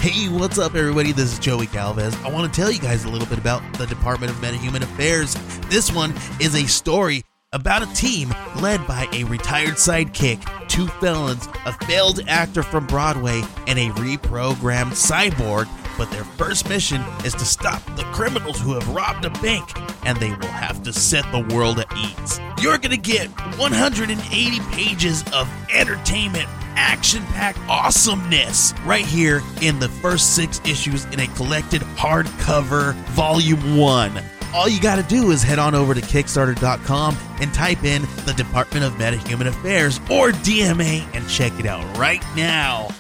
Hey, what's up, everybody? This is Joey Galvez. I want to tell you guys a little bit about the Department of Meta-Human Affairs. This one is a story about a team led by a retired sidekick, 2 felons, a failed actor from Broadway, and a reprogrammed cyborg. But their first mission is to stop the criminals who have robbed a bank, and they will have to set the world at ease. You're going to get 180 pages of entertainment, action-packed awesomeness right here in the first 6 issues in a collected hardcover volume 1. All you got to do is head on over to Kickstarter.com and type in the Department of Meta-Human Affairs or DMA and check it out right now.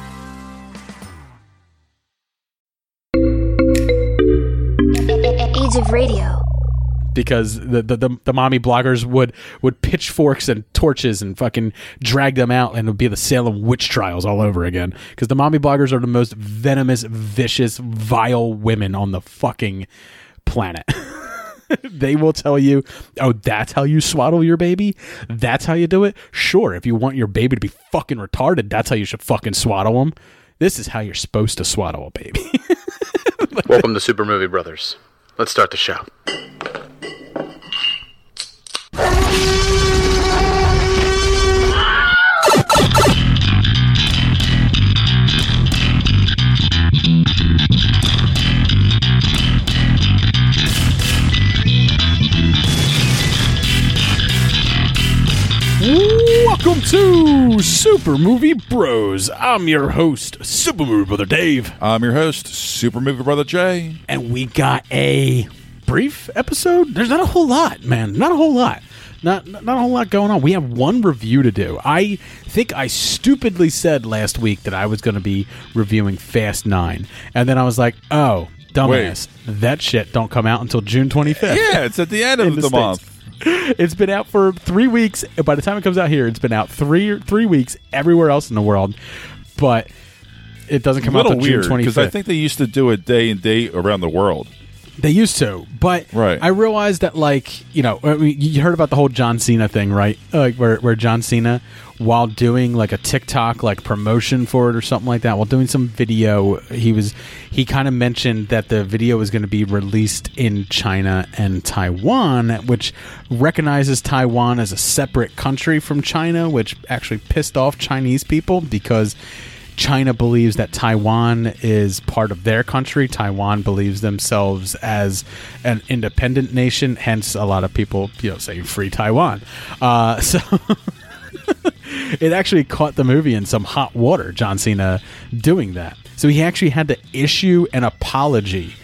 Age of Radio. Because the mommy bloggers would pitchforks and torches and fucking drag them out, and it would be the Salem witch trials all over again. Because the mommy bloggers are the most venomous, vicious, vile women on the fucking planet. They will tell you, oh, that's how you swaddle your baby? That's how you do it? Sure, if you want your baby to be fucking retarded, that's how you should fucking swaddle them. This is how you're supposed to swaddle a baby. Welcome to Super Movie Brothers. Let's start the show. Welcome to Super Movie Bros. I'm your host, Super Movie Brother Dave. I'm your host, Super Movie Brother Jay. And we got a brief episode. There's not a whole lot, man. Not a whole lot. Not a whole lot going on. We have one review to do. I think I stupidly said last week that I was going to be reviewing Fast 9. And then I was like, oh, dumbass. That shit don't come out until June 25th. Yeah, it's at the end of the month. It's been out for 3 weeks. By the time it comes out here, it's been out three weeks everywhere else in the world. But it doesn't come out until June 25th. Because I think they used to do it day and date around the world. They used to, but right. I realized that, like, you know, I mean, you heard about the whole John Cena thing, right? Like where John Cena, while doing like a TikTok like promotion for it or something like that, while doing some video, he kind of mentioned that the video was going to be released in China and Taiwan, which recognizes Taiwan as a separate country from China, which actually pissed off Chinese people because China believes that Taiwan is part of their country. Taiwan believes themselves as an independent nation. Hence, a lot of people, say free Taiwan. So it actually caught the movie in some hot water, John Cena doing that. So he actually had to issue an apology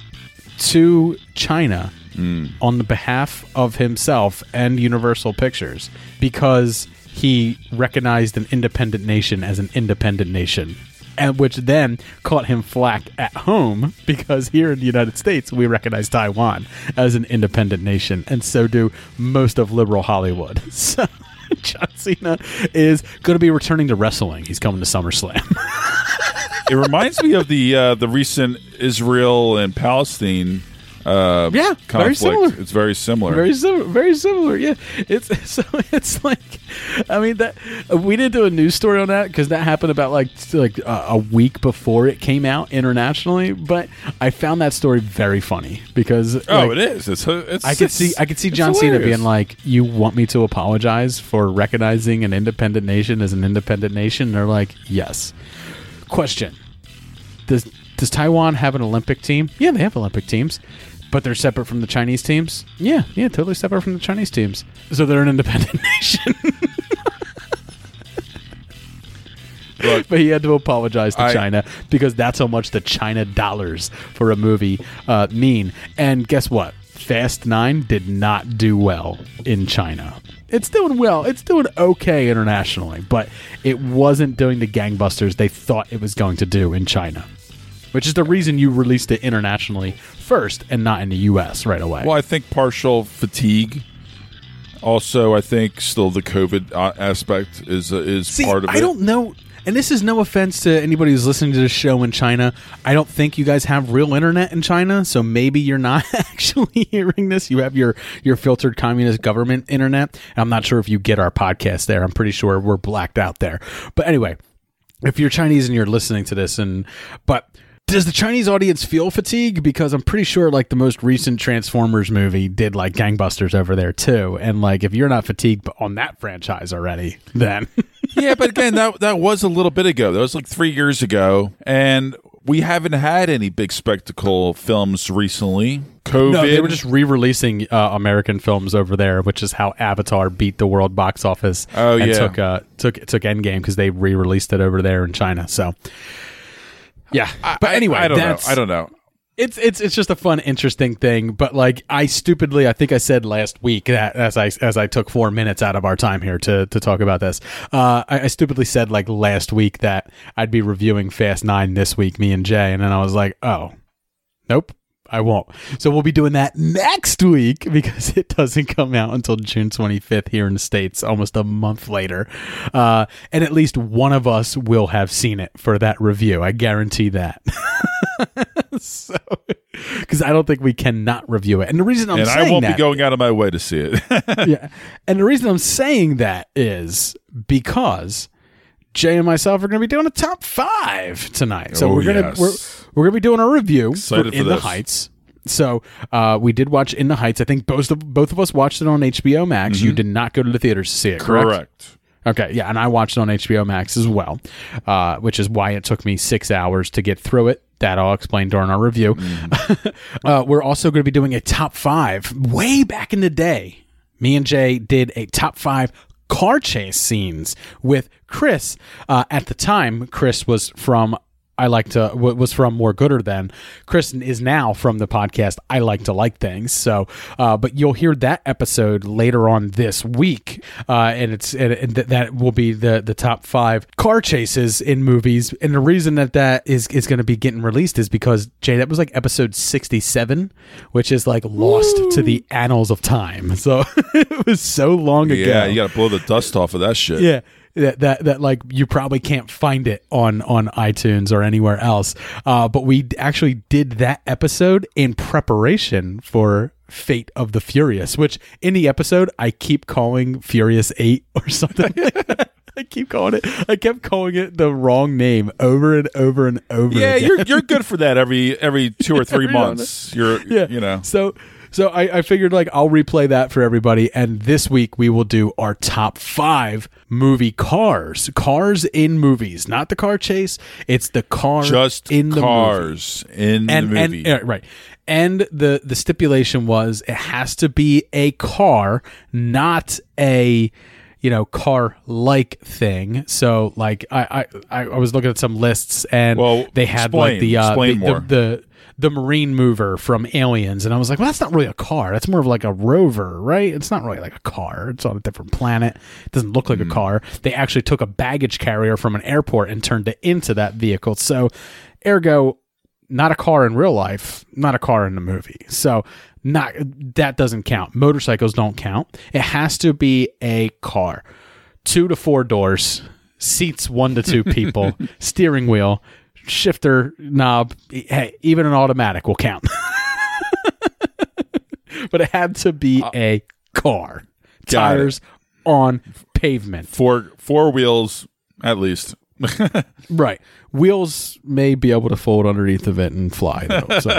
to China on the behalf of himself and Universal Pictures because he recognized an independent nation as an independent nation, and which then caught him flack at home because here in the United States we recognize Taiwan as an independent nation, and so do most of liberal Hollywood. So John Cena is going to be returning to wrestling. He's coming to SummerSlam. It reminds me of the recent Israel and Palestine conflict. Very similar. It's very similar. Very similar. Yeah, it's like, I mean, that we didn't do a news story on that because that happened about like a week before it came out internationally. But I found that story very funny because it is. I could see John Cena being like, "You want me to apologize for recognizing an independent nation as an independent nation?" And they're like, "Yes." Question: Does Taiwan have an Olympic team? Yeah, they have Olympic teams. But they're separate from the Chinese teams? Yeah, totally separate from the Chinese teams. So they're an independent nation. Look, but he had to apologize to China because that's how much the China dollars for a movie mean. And guess what? Fast 9 did not do well in China. It's doing well. It's doing okay internationally, but it wasn't doing the gangbusters they thought it was going to do in China. Which is the reason you released it internationally first and not in the U.S. right away. Well, I think partial fatigue. Also, I think still the COVID aspect is part of it. I don't know. And this is no offense to anybody who's listening to this show in China. I don't think you guys have real internet in China, so maybe you're not actually hearing this. You have your filtered communist government internet. I'm not sure if you get our podcast there. I'm pretty sure we're blacked out there. But anyway, if you're Chinese and you're listening to this, but does the Chinese audience feel fatigue? Because I'm pretty sure like the most recent Transformers movie did like gangbusters over there too. And like if you're not fatigued on that franchise already, then yeah, but again, that was a little bit ago. That was like 3 years ago, and we haven't had any big spectacle films recently. COVID. No, they were just re-releasing American films over there, which is how Avatar beat the world box office. Oh, and yeah. took Endgame because they re-released it over there in China. So yeah, but anyway, I don't know. It's just a fun, interesting thing. But like I think I said last week that as I took 4 minutes out of our time here to talk about this, I stupidly said like last week that I'd be reviewing Fast 9 this week, me and Jay, and then I was like, oh, nope. I won't. So we'll be doing that next week because it doesn't come out until June 25th here in the States, almost a month later. And at least one of us will have seen it for that review. I guarantee that. So, because I don't think we cannot review it. And the reason I'm saying that, I won't be going out of my way to see it. Yeah. And the reason I'm saying that is because Jay and myself are going to be doing a top 5 tonight. So we're going to be doing a review for In the Heights. So we did watch In the Heights. I think both of us watched it on HBO Max. Mm-hmm. You did not go to the theaters to see it, correct? Okay, yeah, and I watched it on HBO Max as well, which is why it took me 6 hours to get through it. That I'll explain during our review. Mm. We're also going to be doing a top 5. Way back in the day, me and Jay did a top 5 car chase scenes with Chris. At the time, Chris was from More Gooder Than. Kristen is now from the podcast I Like to Like Things. So, but you'll hear that episode later on this week, and that will be the top 5 car chases in movies. And the reason that is going to be getting released is because Jay, that was like episode 67, which is like lost to the annals of time. So it was so long ago. Yeah, you got to blow the dust off of that shit. Yeah. That like you probably can't find it on iTunes or anywhere else. But we actually did that episode in preparation for Fate of the Furious, which in the episode I keep calling Furious 8 or something like that. I kept calling it the wrong name over and over and over. Yeah, again. you're good for that every 2 or 3 months. So I figured like I'll replay that for everybody, and this week we will do our top 5 movie cars in movies, not the car chase. It's the car, just in the cars movie. In the movie, right. And the stipulation was it has to be a car, not a car-like thing. So like I was looking at some lists, and they had the marine mover from Aliens, and I was like, well, that's not really a car. That's more of like a rover, right? It's not really like a car. It's on a different planet. It doesn't look like a car. They actually took a baggage carrier from an airport and turned it into that vehicle. So, ergo, not a car in real life, not a car in the movie. So, that doesn't count. Motorcycles don't count. It has to be a car. 2 to 4 doors, seats 1 to 2 people, steering wheel, shifter knob. Hey, even an automatic will count. But it had to be a car. Tires on pavement. 4 wheels at least. Right. Wheels may be able to fold underneath of it and fly though. So.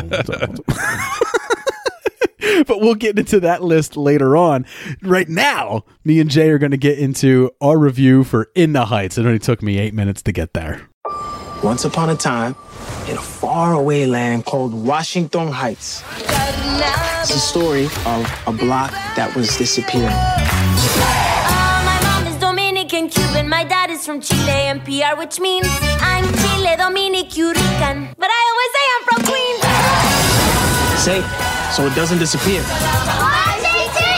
But we'll get into that list later on. Right now, me and Jay are going to get into our review for In the Heights. It only took me 8 minutes to get there. Once upon a time, in a faraway land called Washington Heights, it's a story of a block that was disappearing. My mom is Dominican, Cuban. My dad is from Chile and PR, which means I'm Chile, Dominican, Rican. But I always say I'm from Queens. Say, so it doesn't disappear. Washington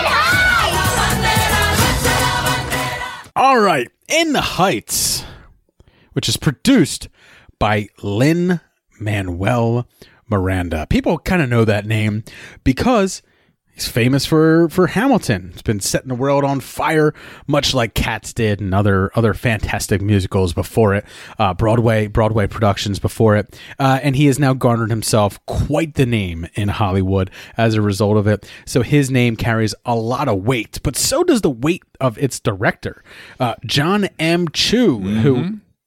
Heights! All right, In the Heights, which is produced by Lin-Manuel Miranda. People kind of know that name because he's famous for Hamilton. It's been setting the world on fire, much like Cats did and other fantastic musicals before it, Broadway productions before it. And he has now garnered himself quite the name in Hollywood as a result of it. So his name carries a lot of weight, but so does the weight of its director, John M. Chu, who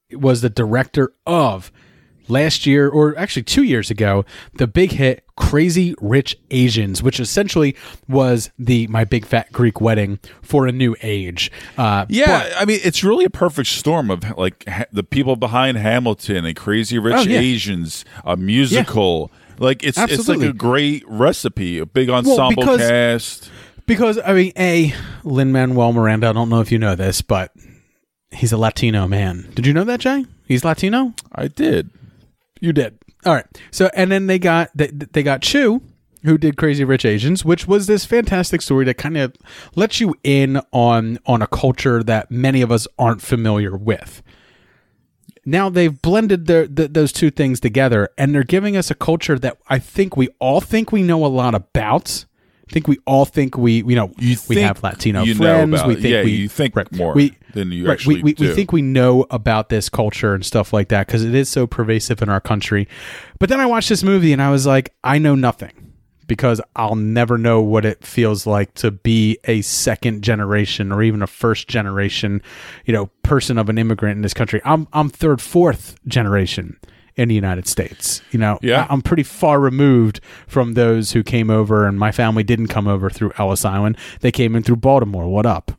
was the director of last year, or actually 2 years ago, the big hit Crazy Rich Asians, which essentially was the My Big Fat Greek Wedding for a new age. I mean, it's really a perfect storm of like the people behind Hamilton and Crazy Rich Asians, a musical. Like it's like a great recipe, a big ensemble cast. Because I mean, Lin-Manuel Miranda, I don't know if you know this, but he's a Latino man. Did you know that, Jay? He's Latino? I did. You did. All right. So, and then they got Chew, who did Crazy Rich Asians, which was this fantastic story that kind of lets you in on a culture that many of us aren't familiar with. Now they've blended those two things together, and they're giving us a culture that I think we all think we know a lot about. I think we all think we have Latino friends. You think more than you actually do. We think we know about this culture and stuff like that because it is so pervasive in our country. But then I watched this movie and I was like, I know nothing because I'll never know what it feels like to be a second generation or even a first generation, person of an immigrant in this country. I'm third, fourth generation in the United States. I'm pretty far removed from those who came over, and my family didn't come over through Ellis Island. They came in through Baltimore. What up?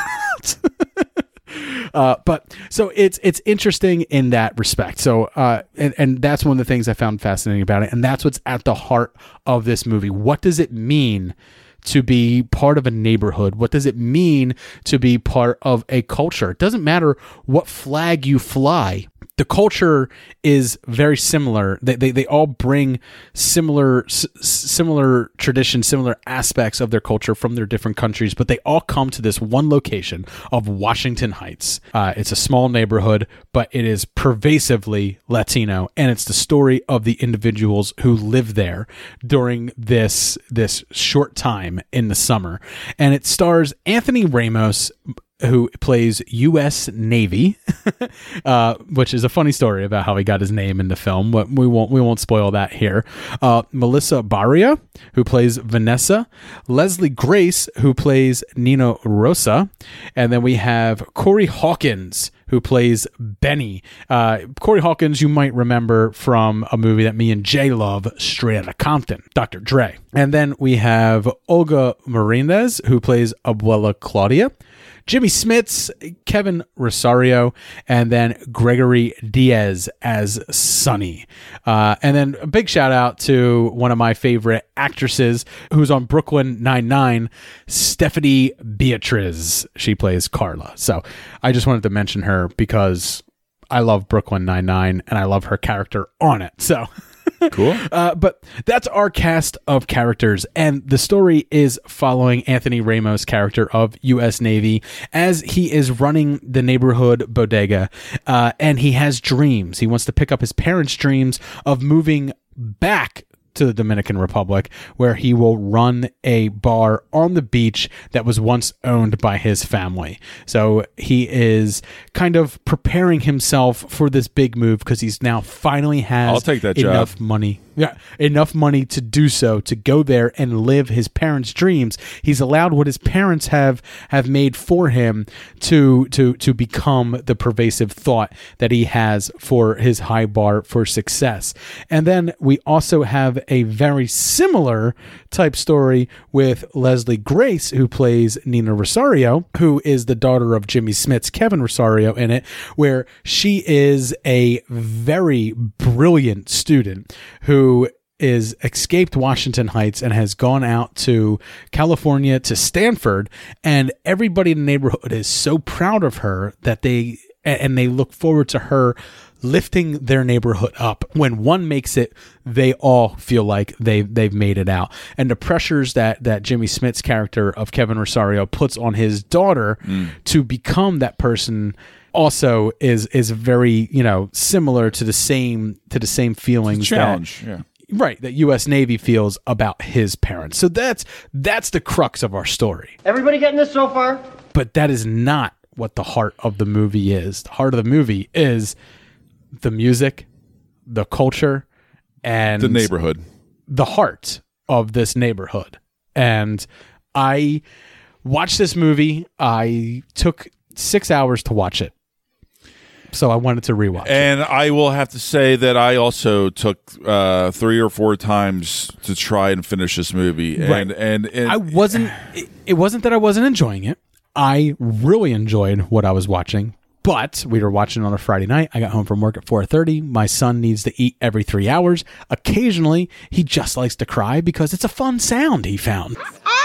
But so it's interesting in that respect. So, and that's one of the things I found fascinating about it. And that's what's at the heart of this movie. What does it mean to be part of a neighborhood? What does it mean to be part of a culture? It doesn't matter what flag you fly. The culture is very similar. They all bring similar traditions, similar aspects of their culture from their different countries, but they all come to this one location of Washington Heights. It's a small neighborhood, but it is pervasively Latino, and it's the story of the individuals who live there during this short time in the summer. And it stars Anthony Ramos, who plays U.S. Navy, which is a funny story about how he got his name in the film. But we won't spoil that here. Melissa Barria, who plays Vanessa, Leslie Grace, who plays Nino Rosa, and then we have Corey Hawkins, who plays Benny. Corey Hawkins, you might remember from a movie that me and Jay love, Straight Outta Compton, Dr. Dre. And then we have Olga Marinez, who plays Abuela Claudia, Jimmy Smits, Kevin Rosario, and then Gregory Diaz as Sonny. And then a big shout out to one of my favorite actresses who's on Brooklyn Nine-Nine, Stephanie Beatriz. She plays Carla. So I just wanted to mention her because I love Brooklyn Nine-Nine and I love her character on it. So cool. But that's our cast of characters, and the story is following Anthony Ramos' character of U.S. Navy as he is running the neighborhood bodega, and he has dreams. He wants to pick up his parents' dreams of moving back to the Dominican Republic, where he will run a bar on the beach that was once owned by his family. So he is kind of preparing himself for this big move because he's now finally has I'll take that enough job. money. Yeah, enough money to do so, to go there and live his parents' dreams. He's allowed what his parents have made for him to become the pervasive thought that he has for his high bar for success. And then we also have a very similar type story with Leslie Grace, who plays Nina Rosario, who is the daughter of Jimmy Smits, Kevin Rosario, in it, where she is a very brilliant student who is escaped Washington Heights and has gone out to California, to Stanford, and everybody in the neighborhood is so proud of her that they look forward to her lifting their neighborhood up. When one makes it, they all feel like they've made it out. And the pressures that Jimmy Smits' character of Kevin Rosario puts on his daughter to become that person also is very, similar to the same feelings. It's a challenge, yeah. Right, that U.S. Navy feels about his parents. So that's the crux of our story. Everybody getting this so far? But that is not what the heart of the movie is. The heart of the movie is the music, the culture, and the neighborhood. The heart of this neighborhood. And I watched this movie. I took 6 hours to watch it. So I wanted to rewatch it. And I will have to say that I also took 3 or 4 times to try and finish this movie. Right. And I wasn't. It wasn't that I wasn't enjoying it. I really enjoyed what I was watching. But we were watching on a Friday night. I got home from work at 4:30. My son needs to eat every 3 hours. Occasionally, he just likes to cry because it's a fun sound he found.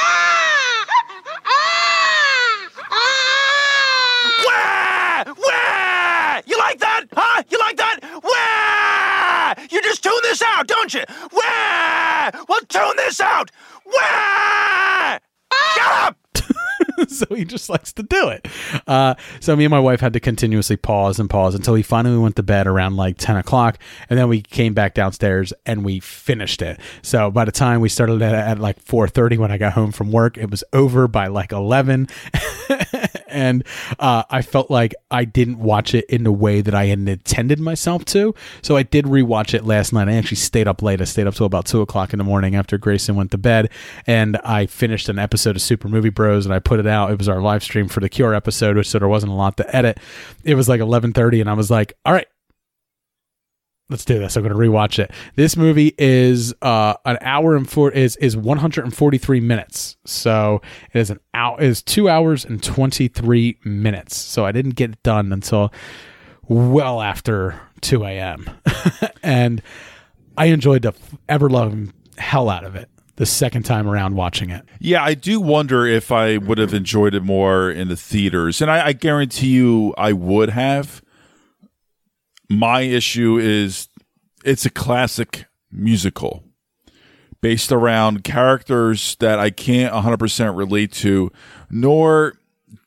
You like that? Huh? You like that? Wah! You just tune this out, don't you? Wah! Well, tune this out. Wah! Shut up! So he just likes to do it. So me and my wife had to continuously pause until he finally went to bed around like 10 o'clock. And then we came back downstairs and we finished it. So by the time we started at like 4:30 when I got home from work, it was over by like 11. And I felt like I didn't watch it in the way that I had intended myself to. So I did rewatch it last night. I actually stayed up late. I stayed up till about 2 o'clock in the morning after Grayson went to bed. And I finished an episode of Super Movie Bros. And I put it out. It was our live stream for the Cure episode, so there wasn't a lot to edit. It was like 11:30, and I was like, all right, let's do this. I'm going to rewatch it. This movie is an hour and is 143 minutes. So it is 2 hours and 23 minutes. So I didn't get it done until well after 2 a.m. And I enjoyed the ever-loving hell out of it the second time around watching it. Yeah, I do wonder if I would have enjoyed it more in the theaters. And I guarantee you I would have. My issue is it's a classic musical based around characters that I can't 100% relate to, nor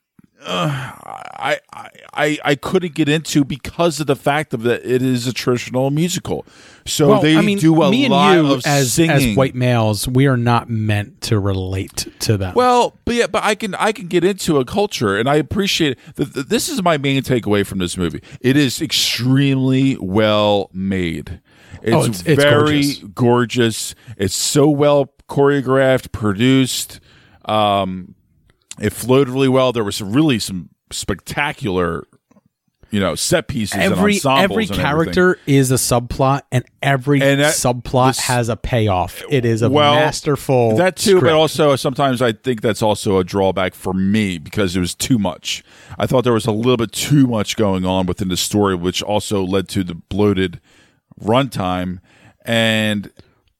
I couldn't get into because of the fact of that it is a traditional musical. So do a lot of singing. As white males, we are not meant to relate to them. Well, but I can get into a culture, and I appreciate it. This is my main takeaway from this movie. It is extremely well made. It's very gorgeous. It's so well choreographed, produced. It flowed really well. There was some spectacular, set pieces and ensembles. Every character is a subplot, and every subplot has a payoff. It is a masterful that too, script. But also sometimes I think that's also a drawback for me because it was too much. I thought there was a little bit too much going on within the story, which also led to the bloated runtime. And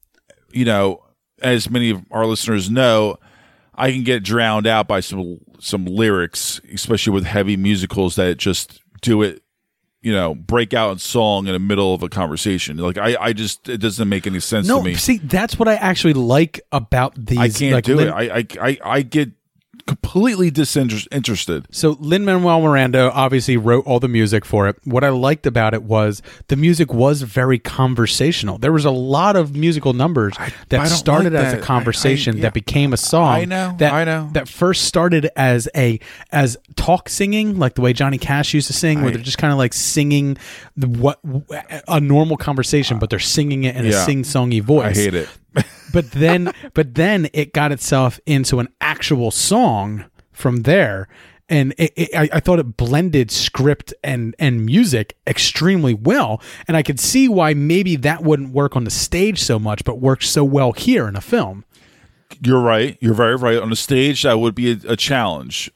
as many of our listeners know, I can get drowned out by some lyrics, especially with heavy musicals that just do it, break out in song in the middle of a conversation. Like it doesn't make any sense to me. See, that's what I actually like about these. I can't do it. I get completely disinterested. So Lin-Manuel Miranda obviously wrote all the music for it. What I liked about it was the music was very conversational. There was a lot of musical numbers that started as a conversation that became a song. I know. That first started as talk singing, like the way Johnny Cash used to sing, where they're just kind of like singing a normal conversation, but they're singing it in a sing-songy voice. I hate it. But then it got itself into an actual song from there, and I thought it blended script and music extremely well, and I could see why maybe that wouldn't work on the stage so much, but works so well here in a film. You're right. You're very right. On the stage, that would be a challenge.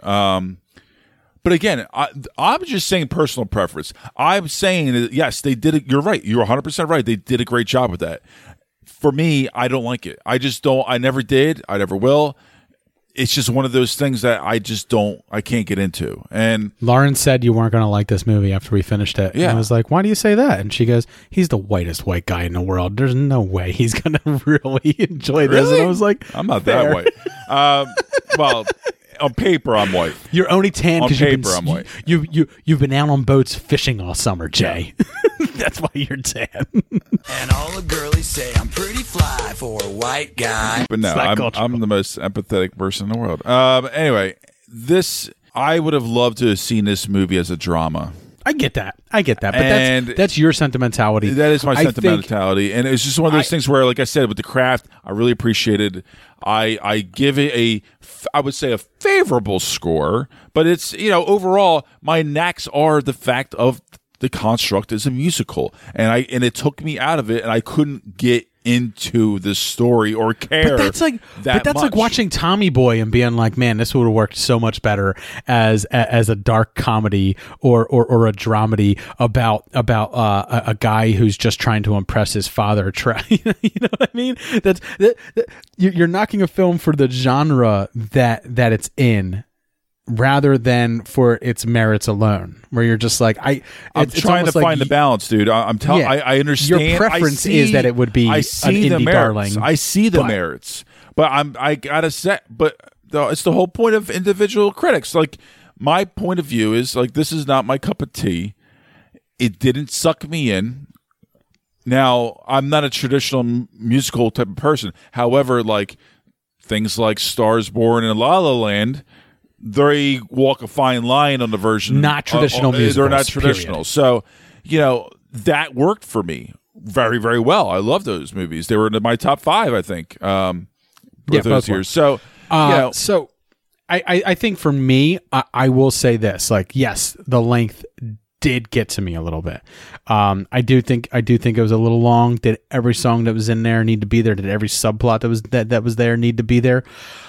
But again, I'm just saying personal preference. I'm saying that, yes, they did it. You're right. You're 100% right. They did a great job with that. For me, I don't like it. I just don't. I never did. I never will. It's just one of those things that I can't get into. And Lauren said you weren't going to like this movie after we finished it. Yeah. And I was like, why do you say that? And she goes, he's the whitest white guy in the world. There's no way he's going to really enjoy this. Really? And I was like, I'm not that white. Well, on paper, I'm white. You're only tan because I'm white. You've been out on boats fishing all summer, Jay. Yeah. That's why you're tan. And all the girlies say I'm pretty fly for a white guy. But no, I'm the most empathetic person in the world. Anyway, I would have loved to have seen this movie as a drama. I get that. But that's your sentimentality. That is my sentimentality. And it's just one of those things where, like I said, with The Craft, I really appreciated. I give it I would say a favorable score, but it's, overall, my knacks are the fact of the construct is a musical, and it took me out of it, and I couldn't get into the story or care. But that's like watching Tommy Boy and being like, man, this would have worked so much better as a dark comedy or a dramedy about a guy who's just trying to impress his father. You know what I mean? You're knocking a film for the genre that it's in, rather than for its merits alone, where you're just like, I'm trying to find the balance, dude. I'm telling. Yeah, I understand. Your preference is that it would be an indie darling. I see the merits, but I gotta say, it's the whole point of individual critics. Like, my point of view is like, this is not my cup of tea. It didn't suck me in. Now, I'm not a traditional musical type of person. However, like things like Stars Born and La La Land, they walk a fine line on the version. Not traditional musicals. They're not traditional. Period. So, that worked for me very, very well. I love those movies. They were in my top 5, I think, those years. So, So I think for me, I will say this. Like, yes, the length did get to me a little bit. I do think it was a little long. Did every song that was in there need to be there? Did every subplot that was there need to be there?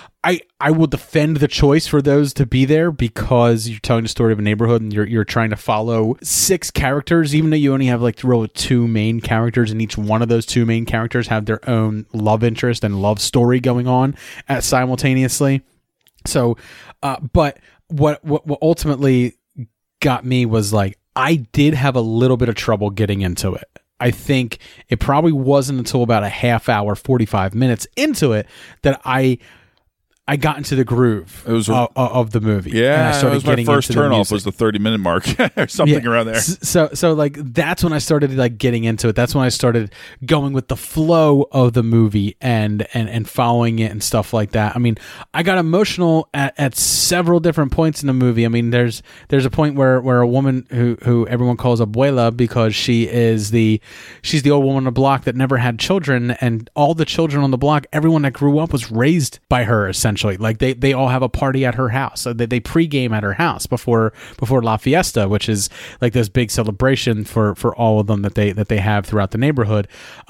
I will defend the choice for those to be there, because you're telling the story of a neighborhood and you're trying to follow 6 characters, even though you only have like 2 main characters, and each one of those 2 main characters have their own love interest and love story going on simultaneously. So, but what ultimately got me was like, I did have a little bit of trouble getting into it. I think it probably wasn't until about a half hour, 45 minutes into it that I got into the groove of the movie. Yeah, and I started my first turnoff was the 30-minute mark or something around there. So like that's when I started like getting into it. That's when I started going with the flow of the movie and following it and stuff like that. I mean, I got emotional at several different points in the movie. I mean, there's a point where a woman who everyone calls Abuela, because she's the old woman on the block that never had children, and all the children on the block, everyone that grew up was raised by her essentially. Like they all have a party at her house. So they pregame at her house before La Fiesta, which is like this big celebration for all of them that they have throughout the neighborhood.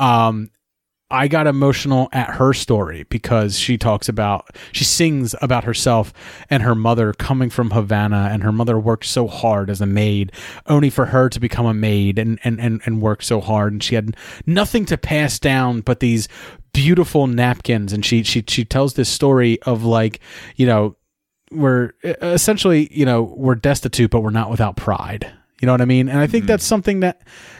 I got emotional at her story because she sings about herself and her mother coming from Havana, and her mother worked so hard as a maid, only for her to become a maid and work so hard. And she had nothing to pass down but these beautiful napkins. And she tells this story of like, we're essentially, we're destitute, but we're not without pride. You know what I mean? And I think that's something that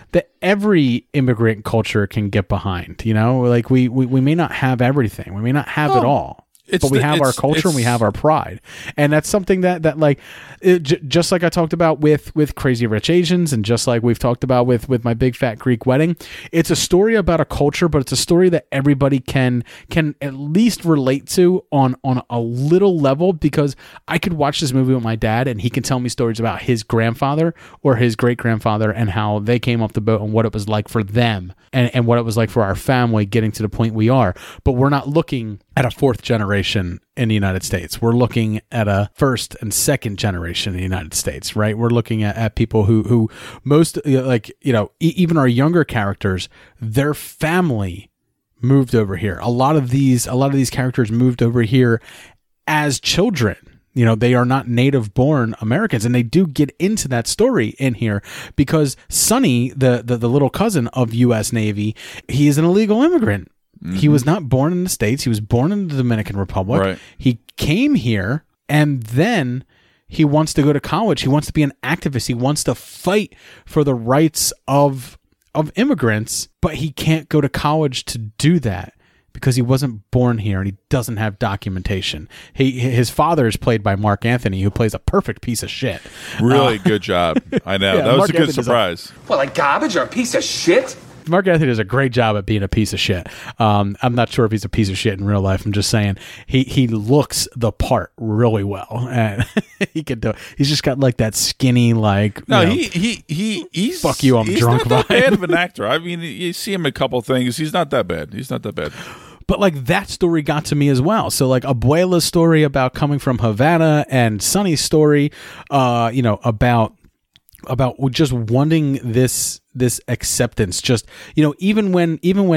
every immigrant culture can get behind. Like we may not have everything, we may not have it all, but we have our culture and we have our pride. And that's something that like, just like I talked about with Crazy Rich Asians, and just like we've talked about with My Big Fat Greek Wedding, it's a story about a culture, but it's a story that everybody can at least relate to on a little level, because I could watch this movie with my dad and he can tell me stories about his grandfather or his great grandfather and how they came off the boat and what it was like for them and what it was like for our family getting to the point we are. But we're not looking at a 4th generation in the United States. We're looking at a 1st and 2nd generation in the United States, right? We're looking at people who most, like, even our younger characters, their family moved over here. A lot of these characters moved over here as children. They are not native born Americans, and they do get into that story in here because Sonny, the little cousin of U.S. Navy, he is an illegal immigrant. Mm-hmm. He was not born in the States. He was born in the Dominican Republic. Right. He came here, and then he wants to go to college. He wants to be an activist. He wants to fight for the rights of immigrants, but he can't go to college to do that because he wasn't born here and he doesn't have documentation. His father is played by Mark Anthony, who plays a perfect piece of shit. Really good job. I know. Yeah, that was Mark a good surprise. Like garbage or a piece of shit? Mark Anthony does a great job at being a piece of shit. I'm not sure if he's a piece of shit in real life. I'm just saying he looks the part really well, and he can do it. He's just got like that skinny, like, he's fuck you, I'm drunk. He's not that bad of an actor. I mean, you see him in a couple things. He's not that bad. But like that story got to me as well. So like Abuela's story about coming from Havana, and Sonny's story, about just wanting this acceptance. Just, you know, even when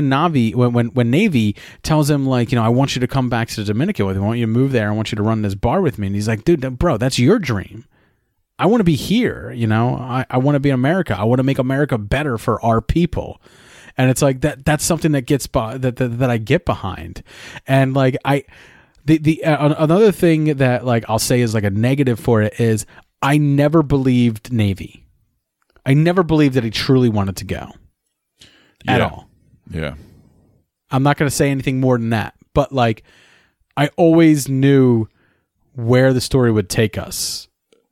Navy tells him, like, you know, I want you to come back to the Dominican with me. I want you to move there. I want you to run this bar with me. And he's like, dude, bro, that's your dream. I want to be here. You know, I want to be in America. I want to make America better for our people. And it's like that's something that gets that I get behind. And like another thing that, like, I'll say is like a negative for it is I never believed Navy. I never believed that he truly wanted to go at all. Yeah. I'm not going to say anything more than that, but like I always knew where the story would take us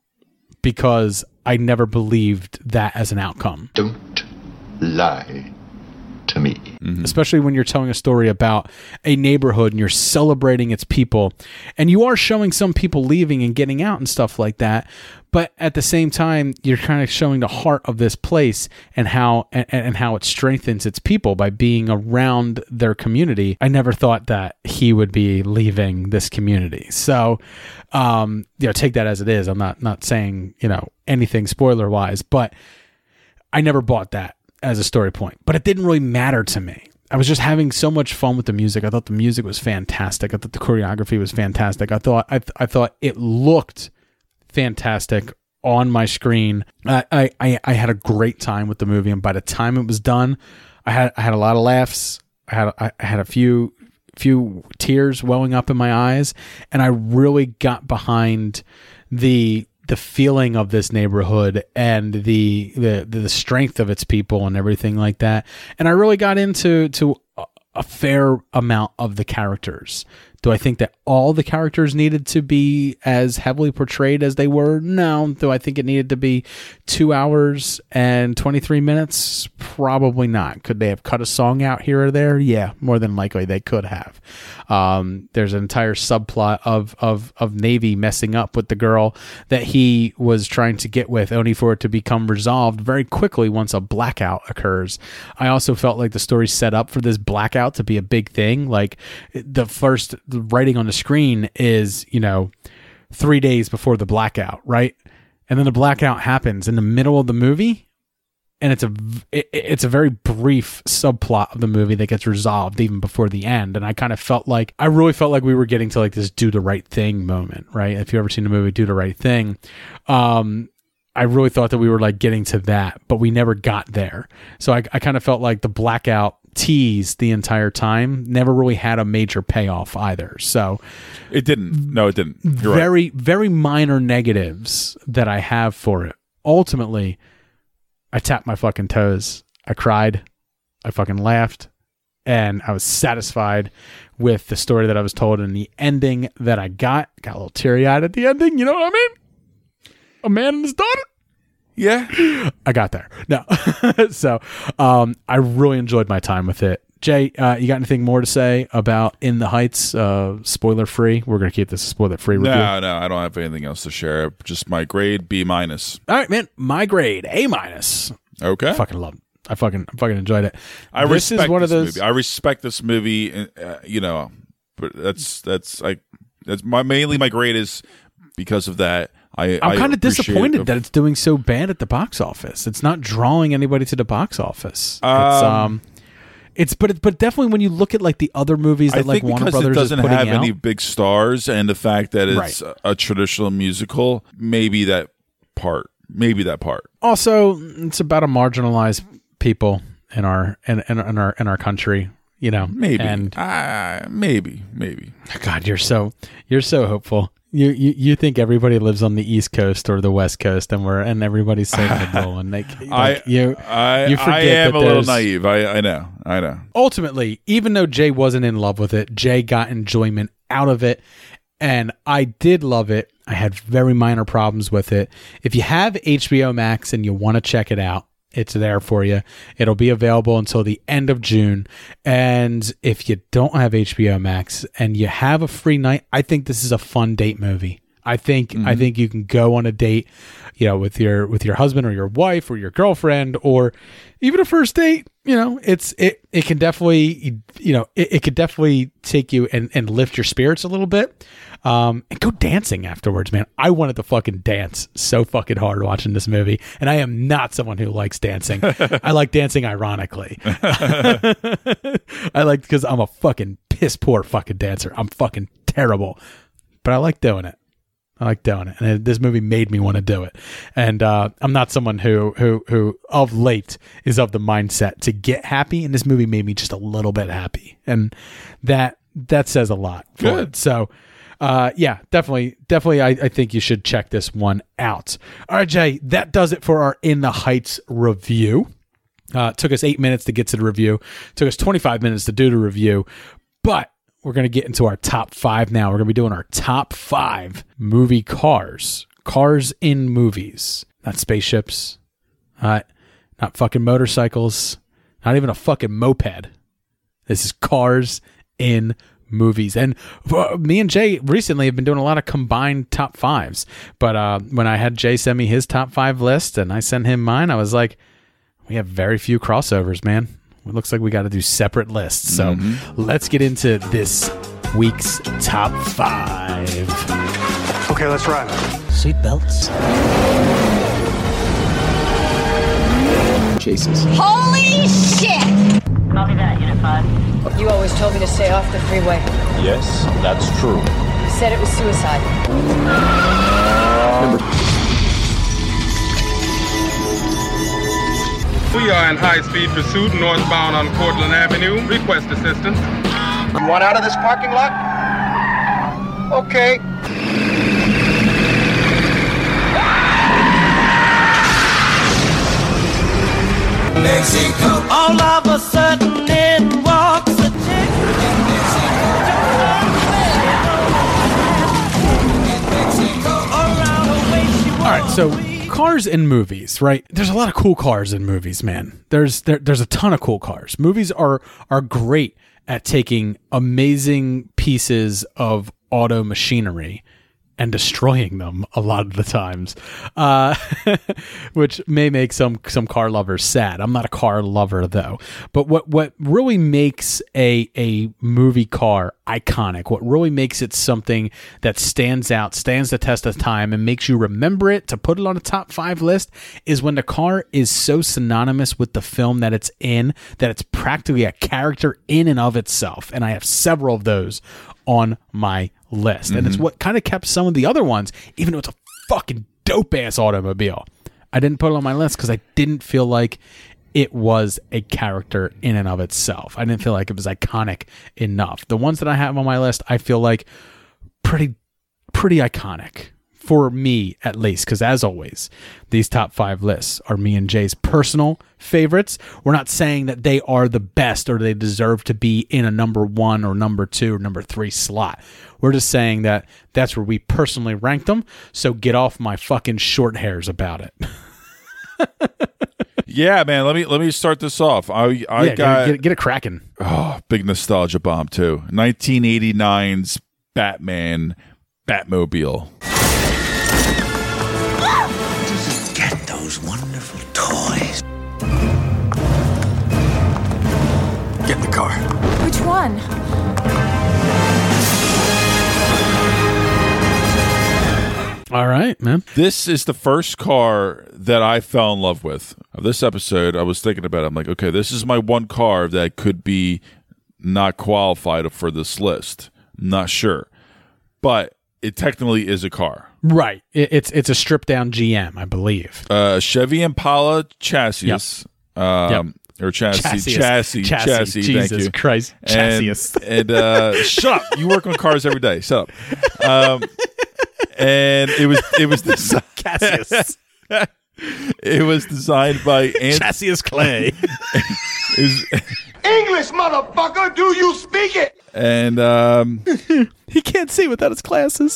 because I never believed that as an outcome. Don't lie to me. Mm-hmm. Especially when you're telling a story about a neighborhood and you're celebrating its people, and you are showing some people leaving and getting out and stuff like that, but at the same time you're kind of showing the heart of this place and how it strengthens its people by being around their community. I never thought that he would be leaving this community. So you know, take that as it is. I'm not saying, you know, anything spoiler wise, but I never bought that as a story point, but it didn't really matter to me. I was just having so much fun with the music. I thought the music was fantastic. I thought the choreography was fantastic. I thought it looked fantastic on my screen. I had a great time with the movie, and by the time it was done, I had a lot of laughs. I had a few tears welling up in my eyes, and I really got behind the feeling of this neighborhood and the strength of its people and everything like that. And I really got into a fair amount of the characters. Do I think that all the characters needed to be as heavily portrayed as they were? No. Do I think it needed to be 2 hours and 23 minutes? Probably not. Could they have cut a song out here or there? Yeah, more than likely they could have. There's an entire subplot of Navy messing up with the girl that he was trying to get with, only for it to become resolved very quickly once a blackout occurs. I also felt like the story set up for this blackout to be a big thing. Like the first writing on the screen is, you know, 3 days before the blackout, right? And then the blackout happens in the middle of the movie, and it's a very brief subplot of the movie that gets resolved even before the end. And I really felt like we were getting to like this do the right thing moment, right? If you've ever seen the movie Do the Right Thing, I really thought that we were like getting to that, but we never got there. So I kind of felt like the blackout tease the entire time never really had a major payoff either. So it didn't. No, it didn't. You're very, right. Very minor negatives that I have for it. Ultimately, I tapped my fucking toes. I cried. I fucking laughed. And I was satisfied with the story that I was told and the ending that I got. Got a little teary-eyed at the ending. You know what I mean? A man and his daughter. Yeah. I got there. No. So I really enjoyed my time with it. Jay, you got anything more to say about In the Heights? Spoiler free. We're going to keep this a spoiler free review. No, I don't have anything else to share. Just my grade B-. All right, man. My grade A-. Okay. I fucking loved it. I fucking enjoyed it. I respect this movie. I respect this movie. You know, but that's mainly my grade is because of that. I'm kind of disappointed that it's doing so bad at the box office. It's not drawing anybody to the box office. But definitely when you look at like the other movies that like Warner Brothers is putting out, it doesn't have any big stars, and the fact that it's a traditional musical, maybe that part. Also, it's about a marginalized people in our country. You know, maybe, and maybe. God, you're so hopeful. You think everybody lives on the East Coast or the West Coast, and everybody's so liberal, and you forget I am a little naive. I know. Ultimately, even though Jay wasn't in love with it, Jay got enjoyment out of it, and I did love it. I had very minor problems with it. If you have HBO Max and you want to check it out, it's there for you. It'll be available until the end of June. And if you don't have HBO Max and you have a free night, I think this is a fun date movie. I think you can go on a date, with your husband or your wife or your girlfriend or even a first date. It can definitely it could definitely take you and lift your spirits a little bit. And go dancing afterwards, man. I wanted to fucking dance so fucking hard watching this movie, and I am not someone who likes dancing. I like dancing ironically. I like because I'm a fucking piss poor fucking dancer. I'm fucking terrible, but I like doing it. And this movie made me want to do it. And I'm not someone who of late is of the mindset to get happy, and this movie made me just a little bit happy, and that says a lot. Good. So. Definitely. I think you should check this one out. All right, Jay, that does it for our In the Heights review. Took us 8 minutes to get to the review. Took us 25 minutes to do the review, but we're going to get into our top 5 now. We're going to be doing our top 5 movie cars in movies, not spaceships, not fucking motorcycles, not even a fucking moped. This is cars in movies. And me and Jay recently have been doing a lot of combined top 5s, but when I had Jay send me his top 5 list and I sent him mine, I was like, we have very few crossovers, man. It looks like we got to do separate lists. So let's get into this week's top 5. Okay, let's run. Seatbelts. Chases. Holy shit! Copy that, Unit 5. You always told me to stay off the freeway. Yes, that's true. You said it was suicide. We are in high-speed pursuit northbound on Cortland Avenue. Request assistance. You want out of this parking lot? Okay. Mexico. All of a sudden in walks a chick. All right, so cars in movies, right? There's a lot of cool cars in movies, man. There's a ton of cool cars. Movies are great at taking amazing pieces of auto machinery and destroying them a lot of the times, which may make some car lovers sad. I'm not a car lover though. But what really makes a movie car iconic, what really makes it something that stands out, stands the test of time, and makes you remember it to put it on a top 5 list, is when the car is so synonymous with the film that it's in that it's practically a character in and of itself. And I have several of those on my list. And it's what kind of kept some of the other ones, even though it's a fucking dope ass automobile, I didn't put it on my list because I didn't feel like it was a character in and of itself. I didn't feel like it was iconic enough. The ones that I have on my list, I feel like pretty iconic. For me, at least, because as always, these top 5 lists are me and Jay's personal favorites. We're not saying that they are the best or they deserve to be in a number 1 or number 2 or number 3 slot. We're just saying that that's where we personally ranked them. So get off my fucking short hairs about it. Yeah, man. Let me start this off. Get it cracking. Oh, big nostalgia bomb too. 1989's Batman Batmobile. Get those wonderful toys. Get in the car. Which one? All right, man. This is the first car that I fell in love with. Of this episode, I was thinking about it. I'm like, okay, this is my one car that could be not qualified for this list. Not sure. But it technically is a car. Right. It's a stripped down GM, I believe. Chevy Impala chassis. Yep. Or chassis. Jesus thank you. Christ. Chassis. And shut up. You work on cars every day. Shut up. And it was designed. Cassius. It was designed by Cassius Clay. English, motherfucker, do you speak it? And he can't see without his glasses.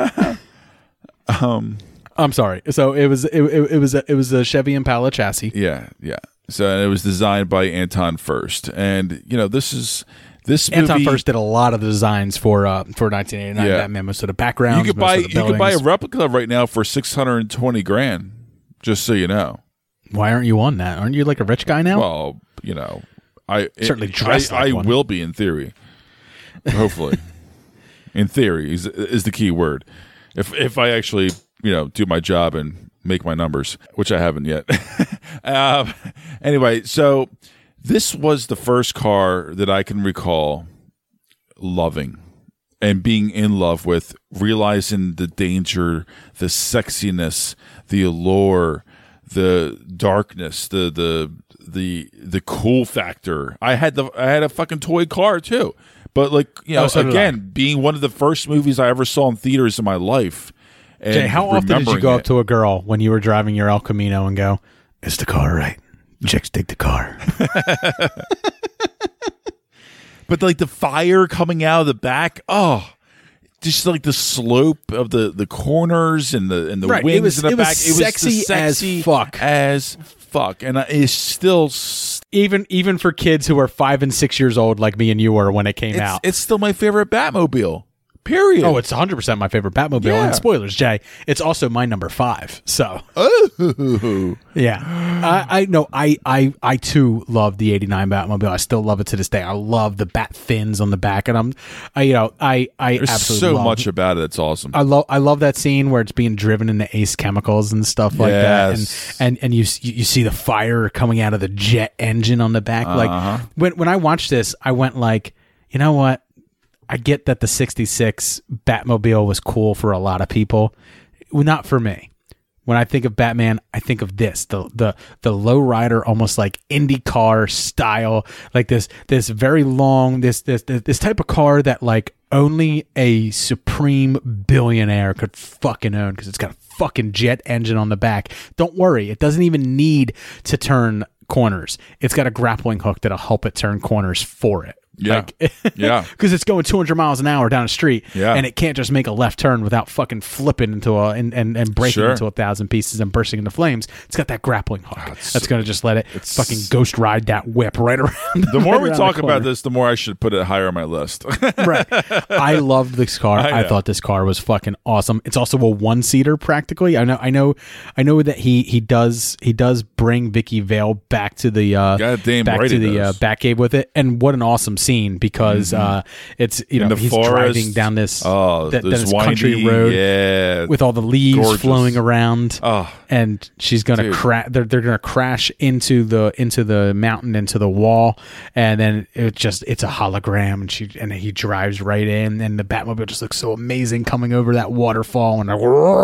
I'm sorry. So it was a Chevy Impala chassis. Yeah. So it was designed by Anton Furst, and this is This movie, Anton Furst did a lot of the designs for 1989 Batman. Most of the backgrounds. You could buy a replica right now for $620,000. Just so you know. Why aren't you on that? Aren't you like a rich guy now? Well, I certainly dressed like one. I will be in theory. Hopefully, in theory is the key word. If I actually do my job and make my numbers, which I haven't yet. Anyway, so this was the first car that I can recall loving and being in love with, realizing the danger, the sexiness, the allure, the darkness, the cool factor. I had a fucking toy car too. But being one of the first movies I ever saw in theaters in my life. And Jay, how often did you go up to a girl when you were driving your El Camino and go, "Is the car right? Chicks dig the car." But like the fire coming out of the back, just like the slope of the corners and the right. wings in the back. It was sexy as fuck. And it's still even for kids who are 5 and 6 years old like me and you were when it came out. It's still my favorite Batmobile. Period. Oh, it's 100% my favorite Batmobile. Yeah. And spoilers, Jay, it's also my number 5. So, yeah, I too love the '89 Batmobile. I still love it to this day. I love the bat fins on the back, and I There's absolutely so much about it. It's awesome. I love that scene where it's being driven into Ace Chemicals and stuff like that, and you see the fire coming out of the jet engine on the back. Like when I watched this, I went like, you know what? I get that the 66 Batmobile was cool for a lot of people. Well, not for me. When I think of Batman, I think of this, the lowrider, almost like IndyCar style, like this very long, this type of car that like only a supreme billionaire could fucking own, because it's got a fucking jet engine on the back. Don't worry, it doesn't even need to turn corners. It's got a grappling hook that'll help it turn corners for it. Yeah, because it's going 200 miles an hour down the street, yeah, and it can't just make a left turn without fucking flipping into and breaking into 1,000 pieces and bursting into flames. It's got that grappling hook that's going to just let it fucking ghost ride that whip right around. The more we talk about this, the more I should put it higher on my list. Right. I loved this car. I thought this car was fucking awesome. It's also a one-seater practically. I know that he does bring Vicky Vale back to the Batcave with it, and what an awesome scene, because it's he's forest, driving down this this country road with all the leaves flowing around, and she's gonna crash. They're gonna crash into the mountain, into the wall, and then it's a hologram, and he drives right in, and the Batmobile just looks so amazing coming over that waterfall, and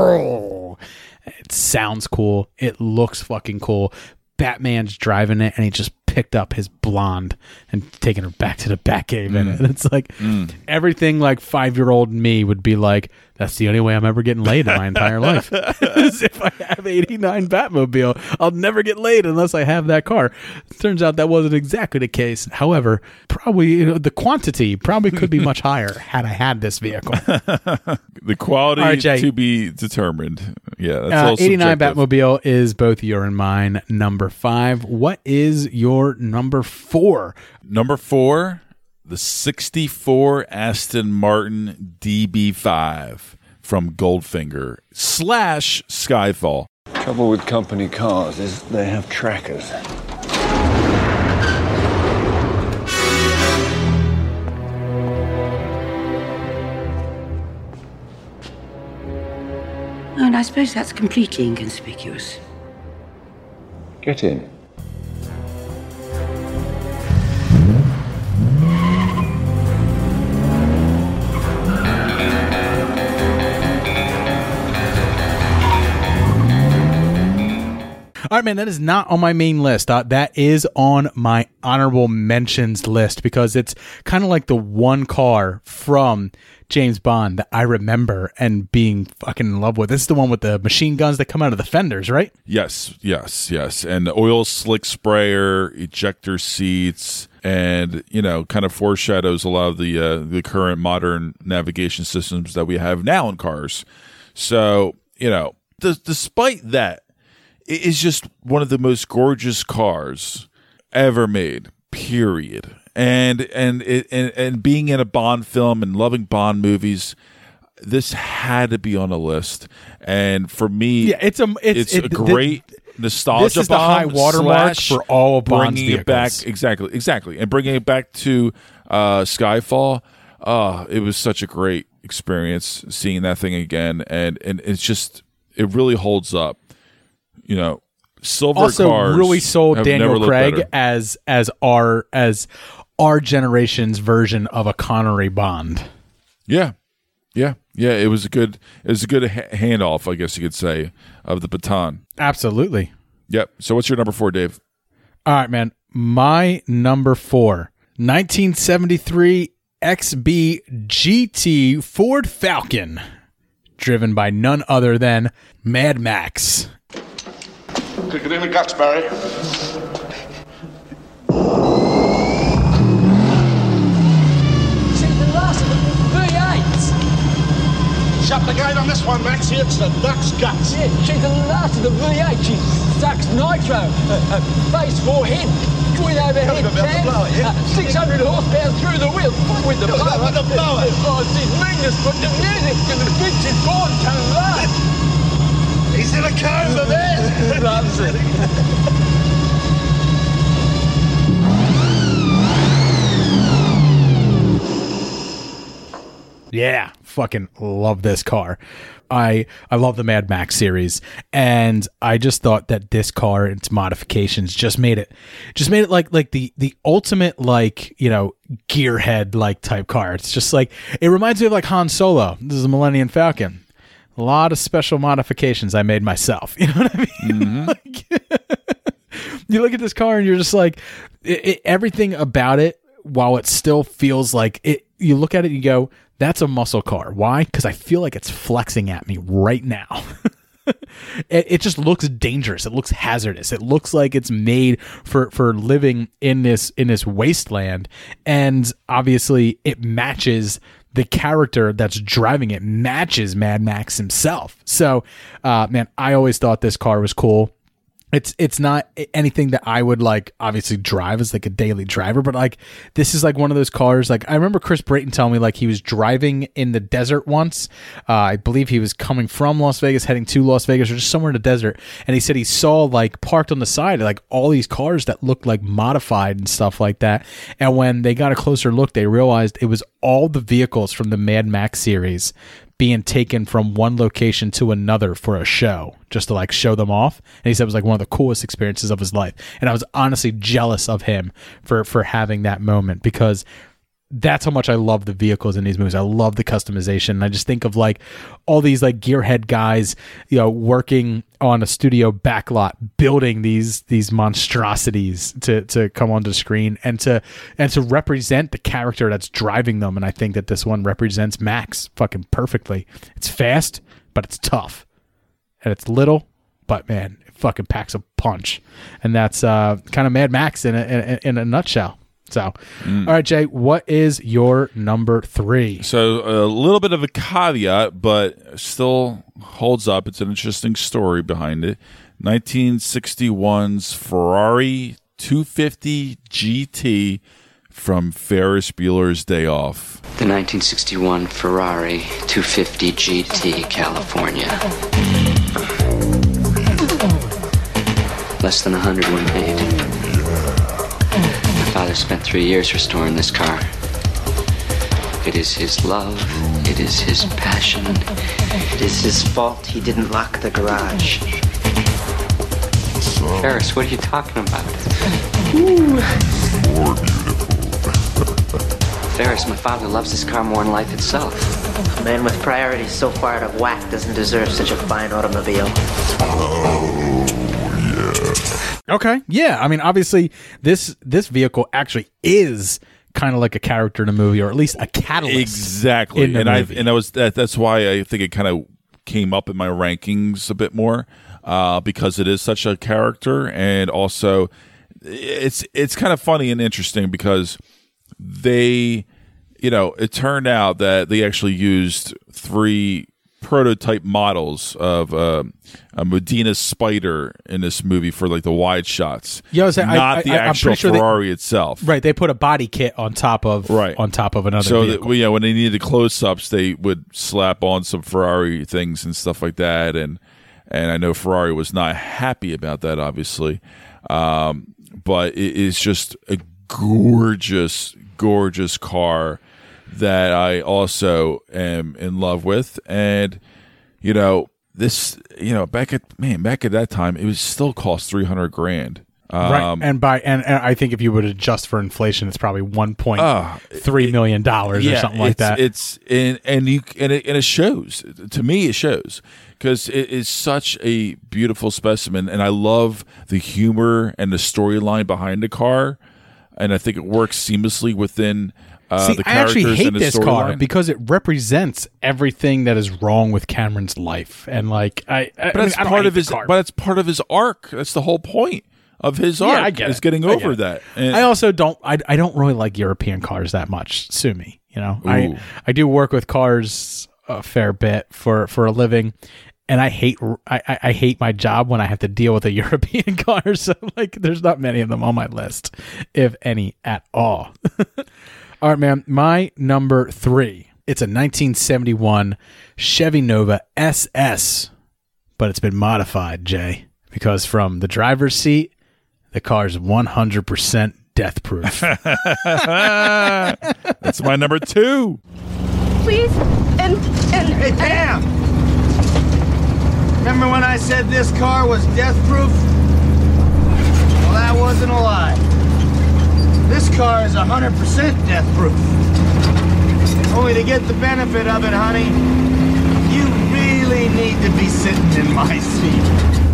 it sounds cool. It looks fucking cool. Batman's driving it, and he just picked up his blonde and taken her back to the Batcave in it. And it's like everything like 5-year-old me would be like, that's the only way I'm ever getting laid in my entire life. Is if I have 89 Batmobile, I'll never get laid unless I have that car. Turns out that wasn't exactly the case. However, probably the quantity probably could be much higher had I had this vehicle. The quality to be determined. Yeah, that's all 89 subjective. Batmobile is both your and mine number 5. What is your number 4? Number 4, the 64 Aston Martin DB5 from Goldfinger / Skyfall. Trouble with company cars is they have trackers. Oh, and I suppose that's completely inconspicuous. Get in. All right, man, that is not on my main list. That is on my honorable mentions list, because it's kind of like the one car from James Bond that I remember and being fucking in love with. This is the one with the machine guns that come out of the fenders, right? Yes. And the oil slick sprayer, ejector seats, and, kind of foreshadows a lot of the current modern navigation systems that we have now in cars. So, despite that, it is just one of the most gorgeous cars ever made, period. and being in a Bond film and loving Bond movies, this had to be on the list. And for me, it's a great nostalgia. This is the high watermark for all of Bond's bringing it back. Exactly, and bringing it back to Skyfall. It was such a great experience seeing that thing again, and it's just, it really holds up. You know, silver also cars really sold Daniel Craig better. as our generation's version of a Connery Bond. Yeah. It was a good handoff, I guess you could say, of the baton. Absolutely. Yep. So what's your number 4, Dave? All right, man. My number 4, 1973 XB GT Ford Falcon, driven by none other than Mad Max. Kick it in the guts, Barry. See the last of the V8s. Shut the gate on this one, Max. It's the duck's guts. Yeah, she's the last of the V8. She sucks nitro. Face forehead. With overhead cam. 600 horsepower through the wheel. With the blower. With the blower. Oh, she's meanness, but the music and the bitch is gone to life. He's in a coma, man. He loves it. Yeah, fucking love this car. I love the Mad Max series, and I just thought that this car and its modifications just made it like the ultimate, like, you know, gearhead like type car. It's just like, it reminds me of like Han Solo. This is a Millennium Falcon. A lot of special modifications I made myself. You know what I mean? Mm-hmm. Like, you look at this car and you're just like, everything about it, while it still feels like it, you look at it and you go, that's a muscle car. Why? Because I feel like it's flexing at me right now. It just looks dangerous. It looks hazardous. It looks like it's made for living in this wasteland. And obviously it matches the character that's driving it, matches Mad Max himself. So, man, I always thought this car was cool. It's not anything that I would like obviously drive as like a daily driver, but like this is like one of those cars. Like I remember Chris Brayton telling me like he was driving in the desert once. I believe he was coming from Las Vegas, heading to Las Vegas, or just somewhere in the desert. And he said he saw like parked on the side like all these cars that looked like modified and stuff like that. And when they got a closer look, they realized it was all the vehicles from the Mad Max series being taken from one location to another for a show, just to like show them off. And he said it was like one of the coolest experiences of his life. And I was honestly jealous of him for having that moment, because that's how much I love the vehicles in these movies. I love the customization. And I just think of like all these like gearhead guys, you know, working on a studio backlot, building these monstrosities to come onto the screen and to represent the character that's driving them. And I think that this one represents Max fucking perfectly. It's fast, but it's tough, and it's little, but man, it fucking packs a punch. And that's kind of Mad Max in a nutshell. So, all right, Jay, what is your number 3? So a little bit of a caveat, but still holds up. It's an interesting story behind it. 1961's Ferrari 250 GT from Ferris Bueller's Day Off. The 1961 Ferrari 250 GT, California. Less than 100 were made. My father spent 3 years restoring this car. It is his love. It is his passion. It is his fault he didn't lock the garage. Ferris, what are you talking about? More beautiful. Ferris, my father loves this car more than life itself. A man with priorities so far out of whack doesn't deserve such a fine automobile. Okay. Yeah. I mean, obviously, this vehicle actually is kind of like a character in a movie, or at least a catalyst. Exactly. That's why I think it kind of came up in my rankings a bit more, because it is such a character, and also it's kind of funny and interesting because it turned out that they actually used 3 prototype models of a Modena Spider in this movie for like the wide shots. Yeah, I was saying, not the actual Ferrari itself. Right, they put a body kit on top of another so vehicle. When they needed close-ups, they would slap on some Ferrari things and stuff like that. And I know Ferrari was not happy about that, obviously. But it is just a gorgeous, gorgeous car that I also am in love with. And, this, back at that time, it was still cost $300,000. Right, and I think if you would adjust for inflation, it's probably $1.3 million or something like that. It shows. To me, it shows because it is such a beautiful specimen, and I love the humor and the storyline behind the car, and I think it works seamlessly within. The I actually hate and the this car line. because it represents everything that is wrong with Cameron's life, and like but it's part of his arc. That's the whole point of his arc. I get is it. getting over that. And I also don't. I don't really like European cars that much. Sue me. I do work with cars a fair bit for a living, and I hate my job when I have to deal with a European car. So like, there's not many of them on my list, if any at all. All right, man. My number 3. It's a 1971 Chevy Nova SS, but it's been modified, Jay, because from the driver's seat, the car's 100% death proof. That's my number 2. Please, and Hey, Pam! Remember when I said this car was death proof? Well, that wasn't a lie. This car is 100% death proof. Only to get the benefit of it, honey, you really need to be sitting in my seat.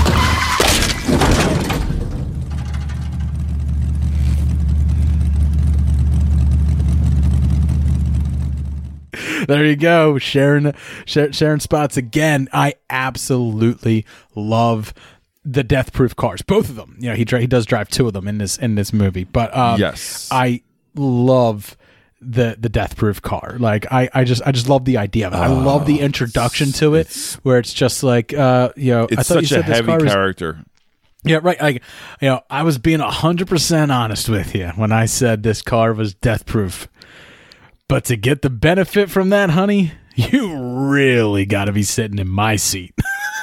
There you go, sharing spots again. I absolutely love the death proof cars, both of them. He does drive 2 of them in this movie, but yes, I love the death proof car. Like I just love the idea of it. I love the introduction to it, where it's just like it's I thought such you said a heavy this car character. Yeah, right. Like, I was being 100% honest with you when I said this car was death proof. But to get the benefit from that, honey, you really got to be sitting in my seat.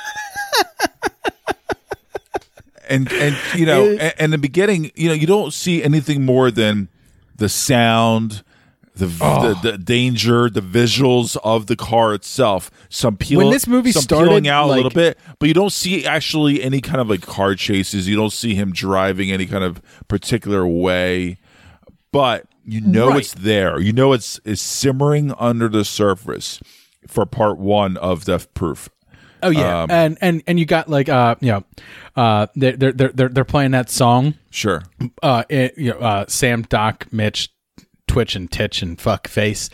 and in the beginning, you don't see anything more than the sound, the danger, the visuals of the car itself. Some when this movie started, peeling out a little bit, but you don't see actually any kind of like car chases. You don't see him driving any kind of particular way, but it's there. It's simmering under the surface for part 1 of Death Proof. Oh yeah, and you got like they're playing that song. Sure. Sam, Doc, Mitch, Twitch and Titch and fuck face.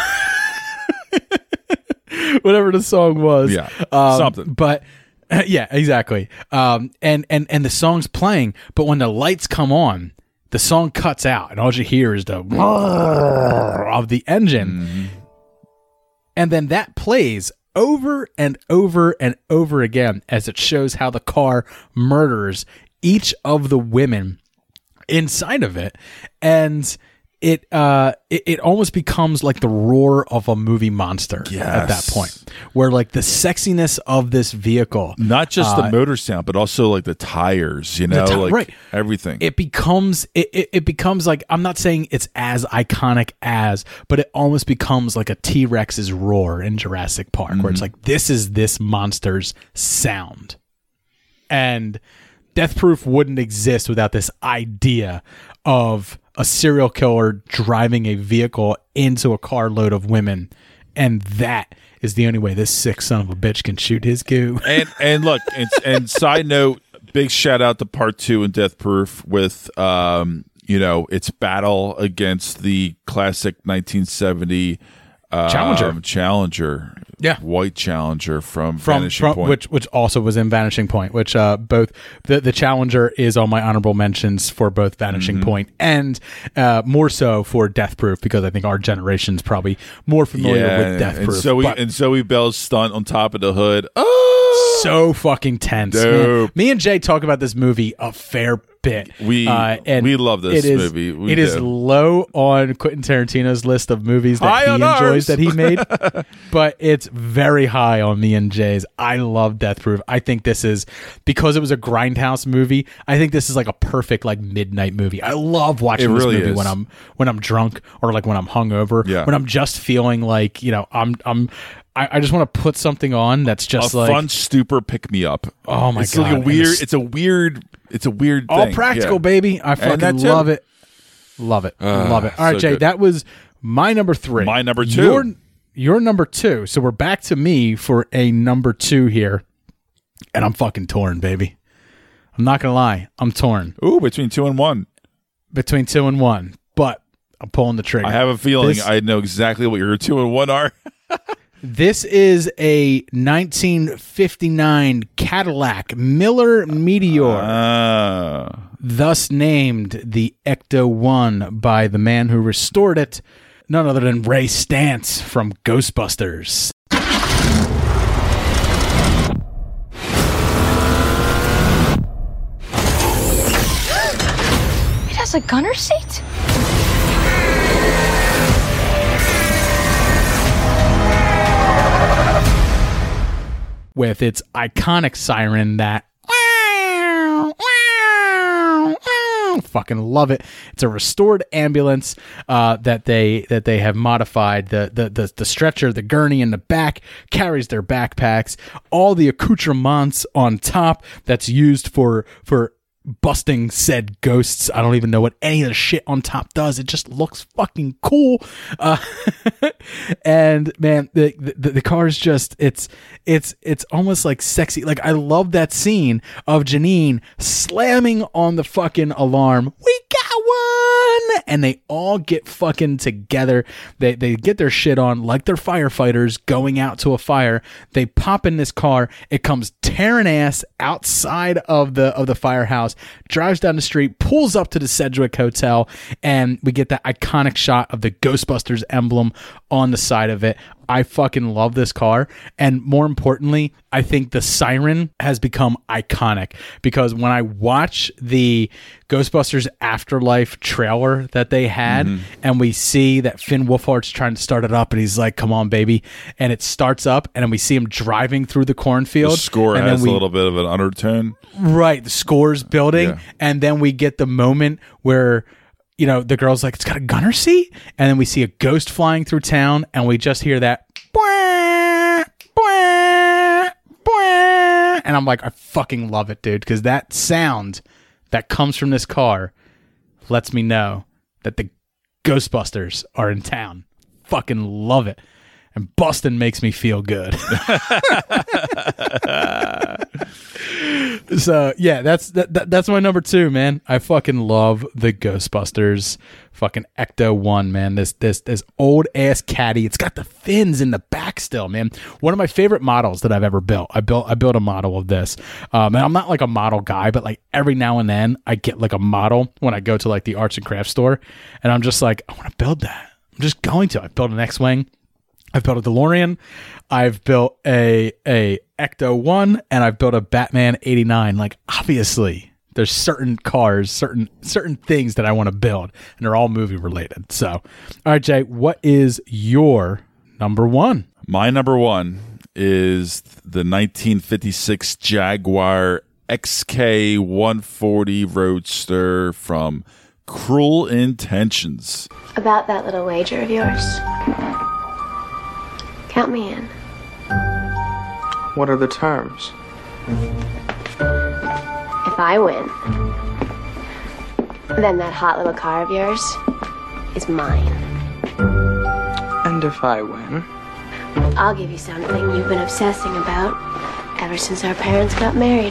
Whatever the song was. Yeah. Something. But yeah, exactly. And the song's playing, but when the lights come on, the song cuts out, and all you hear is the of the engine. Mm-hmm. And then that plays over and over and over again as it shows how the car murders each of the women inside of it. And it almost becomes like the roar of a movie monster at that point, where like the sexiness of this vehicle, not just the motor sound, but also like the tires, like everything. It becomes like, I'm not saying it's as iconic as, but it almost becomes like a T-Rex's roar in Jurassic Park, where it's like, this is this monster's sound. And Death Proof wouldn't exist without this idea of a serial killer driving a vehicle into a carload of women, and that is the only way this sick son of a bitch can shoot his goo. And look, and side note, big shout out to part 2 in Death Proof with its battle against the classic 1970 Challenger. Yeah. White Challenger from Vanishing Point. Which also was in Vanishing Point, which both the Challenger is on my honorable mentions for both Vanishing Point and more so for Death Proof, because I think our generation's probably more familiar with Death Proof. And Zoe Bell's stunt on top of the hood. So fucking tense. Man. Me and Jay talk about this movie a fair bit. We love this movie. It is low on Quentin Tarantino's list of movies that he enjoys that he made, but it's very high on me and Jay's. I love Death Proof. I think this is, because it was a Grindhouse movie, I think this is like a perfect like midnight movie. I love watching this movie when I'm drunk or like when I'm hungover, when I'm just feeling like, you know, I just want to put something on that's just a like fun stupor pick me up. Oh my god! Like it's a weird thing. All practical, baby. I fucking love it. Love it. Love it. All right, Jay, that was my number 3. My number 2. Your number 2. So we're back to me for a number 2 here, and I'm fucking torn, baby. I'm not gonna lie, I'm torn. Ooh, between 2 and 1. Between 2 and 1, but I'm pulling the trigger. I have a feeling I know exactly what your 2 and 1 are. This is a 1959 Cadillac Miller Meteor, thus named the Ecto-1 by the man who restored it, none other than Ray Stantz from Ghostbusters. It has a gunner seat? With its iconic siren that fucking love it. It's a restored ambulance that they have modified. The stretcher, the gurney in the back carries their backpacks. All the accoutrements on top that's used for busting said ghosts. I don't even know what any of the shit on top does. It just looks fucking cool. And man, the car is just, it's almost like sexy. Like, I love that scene of Janine slamming on the fucking alarm. We got one! And they all get fucking together. They get their shit on like they're firefighters going out to a fire. They pop in this car. It comes tearing ass outside of the firehouse, drives down the street, pulls up to the Sedgwick Hotel, and we get that iconic shot of the Ghostbusters emblem on the side of it. I fucking love this car. And more importantly, I think the siren has become iconic, because when I watch the Ghostbusters Afterlife trailer that they had, and we see that Finn Wolfhard's trying to start it up, and he's like, come on, baby. And it starts up, and then we see him driving through the cornfield. The score has a little bit of an undertone. Right. The score's building. Yeah. And then we get the moment where, you know, the girl's like, it's got a gunner seat. And then we see a ghost flying through town, and we just hear that. And I'm like, I fucking love it, dude. Because that sound that comes from this car lets me know that the Ghostbusters are in town. Fucking love it. And Boston makes me feel good. So yeah, that's my number 2, man. I fucking love the Ghostbusters fucking Ecto-1, man. This old ass caddy. It's got the fins in the back still, man. One of my favorite models that I've ever built. I built a model of this. And I'm not like a model guy, but like every now and then I get like a model when I go to like the arts and crafts store, and I'm just like, I want to build that. I'm just going to. I built an X-Wing. I've built a DeLorean, I've built a Ecto-1, and I've built a Batman 89. Like, obviously, there's certain cars, certain things that I want to build, and they're all movie related. So, all right, Jay, what is your number 1? My number 1 is the 1956 Jaguar XK140 Roadster from Cruel Intentions. About that little wager of yours. Count me in. What are the terms? If I win, then that hot little car of yours is mine. And if I win? I'll give you something you've been obsessing about ever since our parents got married.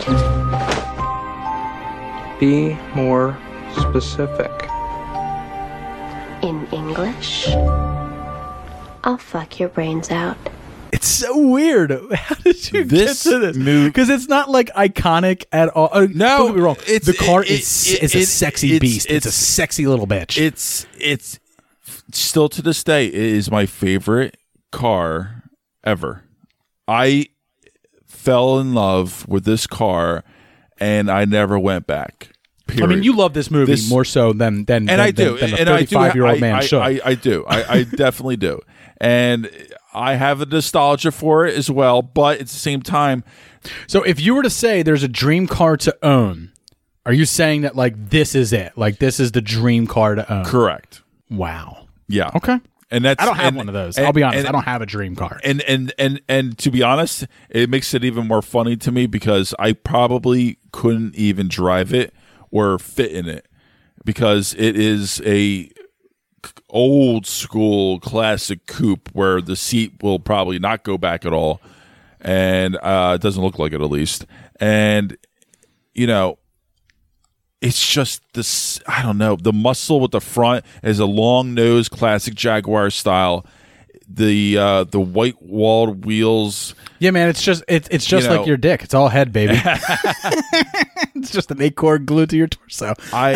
Be more specific. In English, I'll fuck your brains out. It's so weird. How did you get to this? Because it's not like iconic at all. No, don't get me wrong. The car is a sexy beast. It's a sexy little bitch. It's still to this day, it is my favorite car ever. I fell in love with this car, and I never went back. Period. I mean, you love this movie more so than a 35-year-old man should. I do. I definitely do. And I have a nostalgia for it as well, but at the same time. So if you were to say there's a dream car to own, are you saying that like this is it? Like this is the dream car to own? Correct. Wow. Yeah. Okay. And that's I don't have one of those. I'll be honest. I don't have a dream car. And to be honest, it makes it even more funny to me because I probably couldn't even drive it or fit in it because it is a old school classic coupe where the seat will probably not go back at all, and it doesn't look like it at least. And you know, it's just this. I don't know. The muscle with the front is a long nose, classic Jaguar style. The white walled wheels. Yeah, man. It's just like your dick. It's all head, baby. It's just an 8-cord glued to your torso.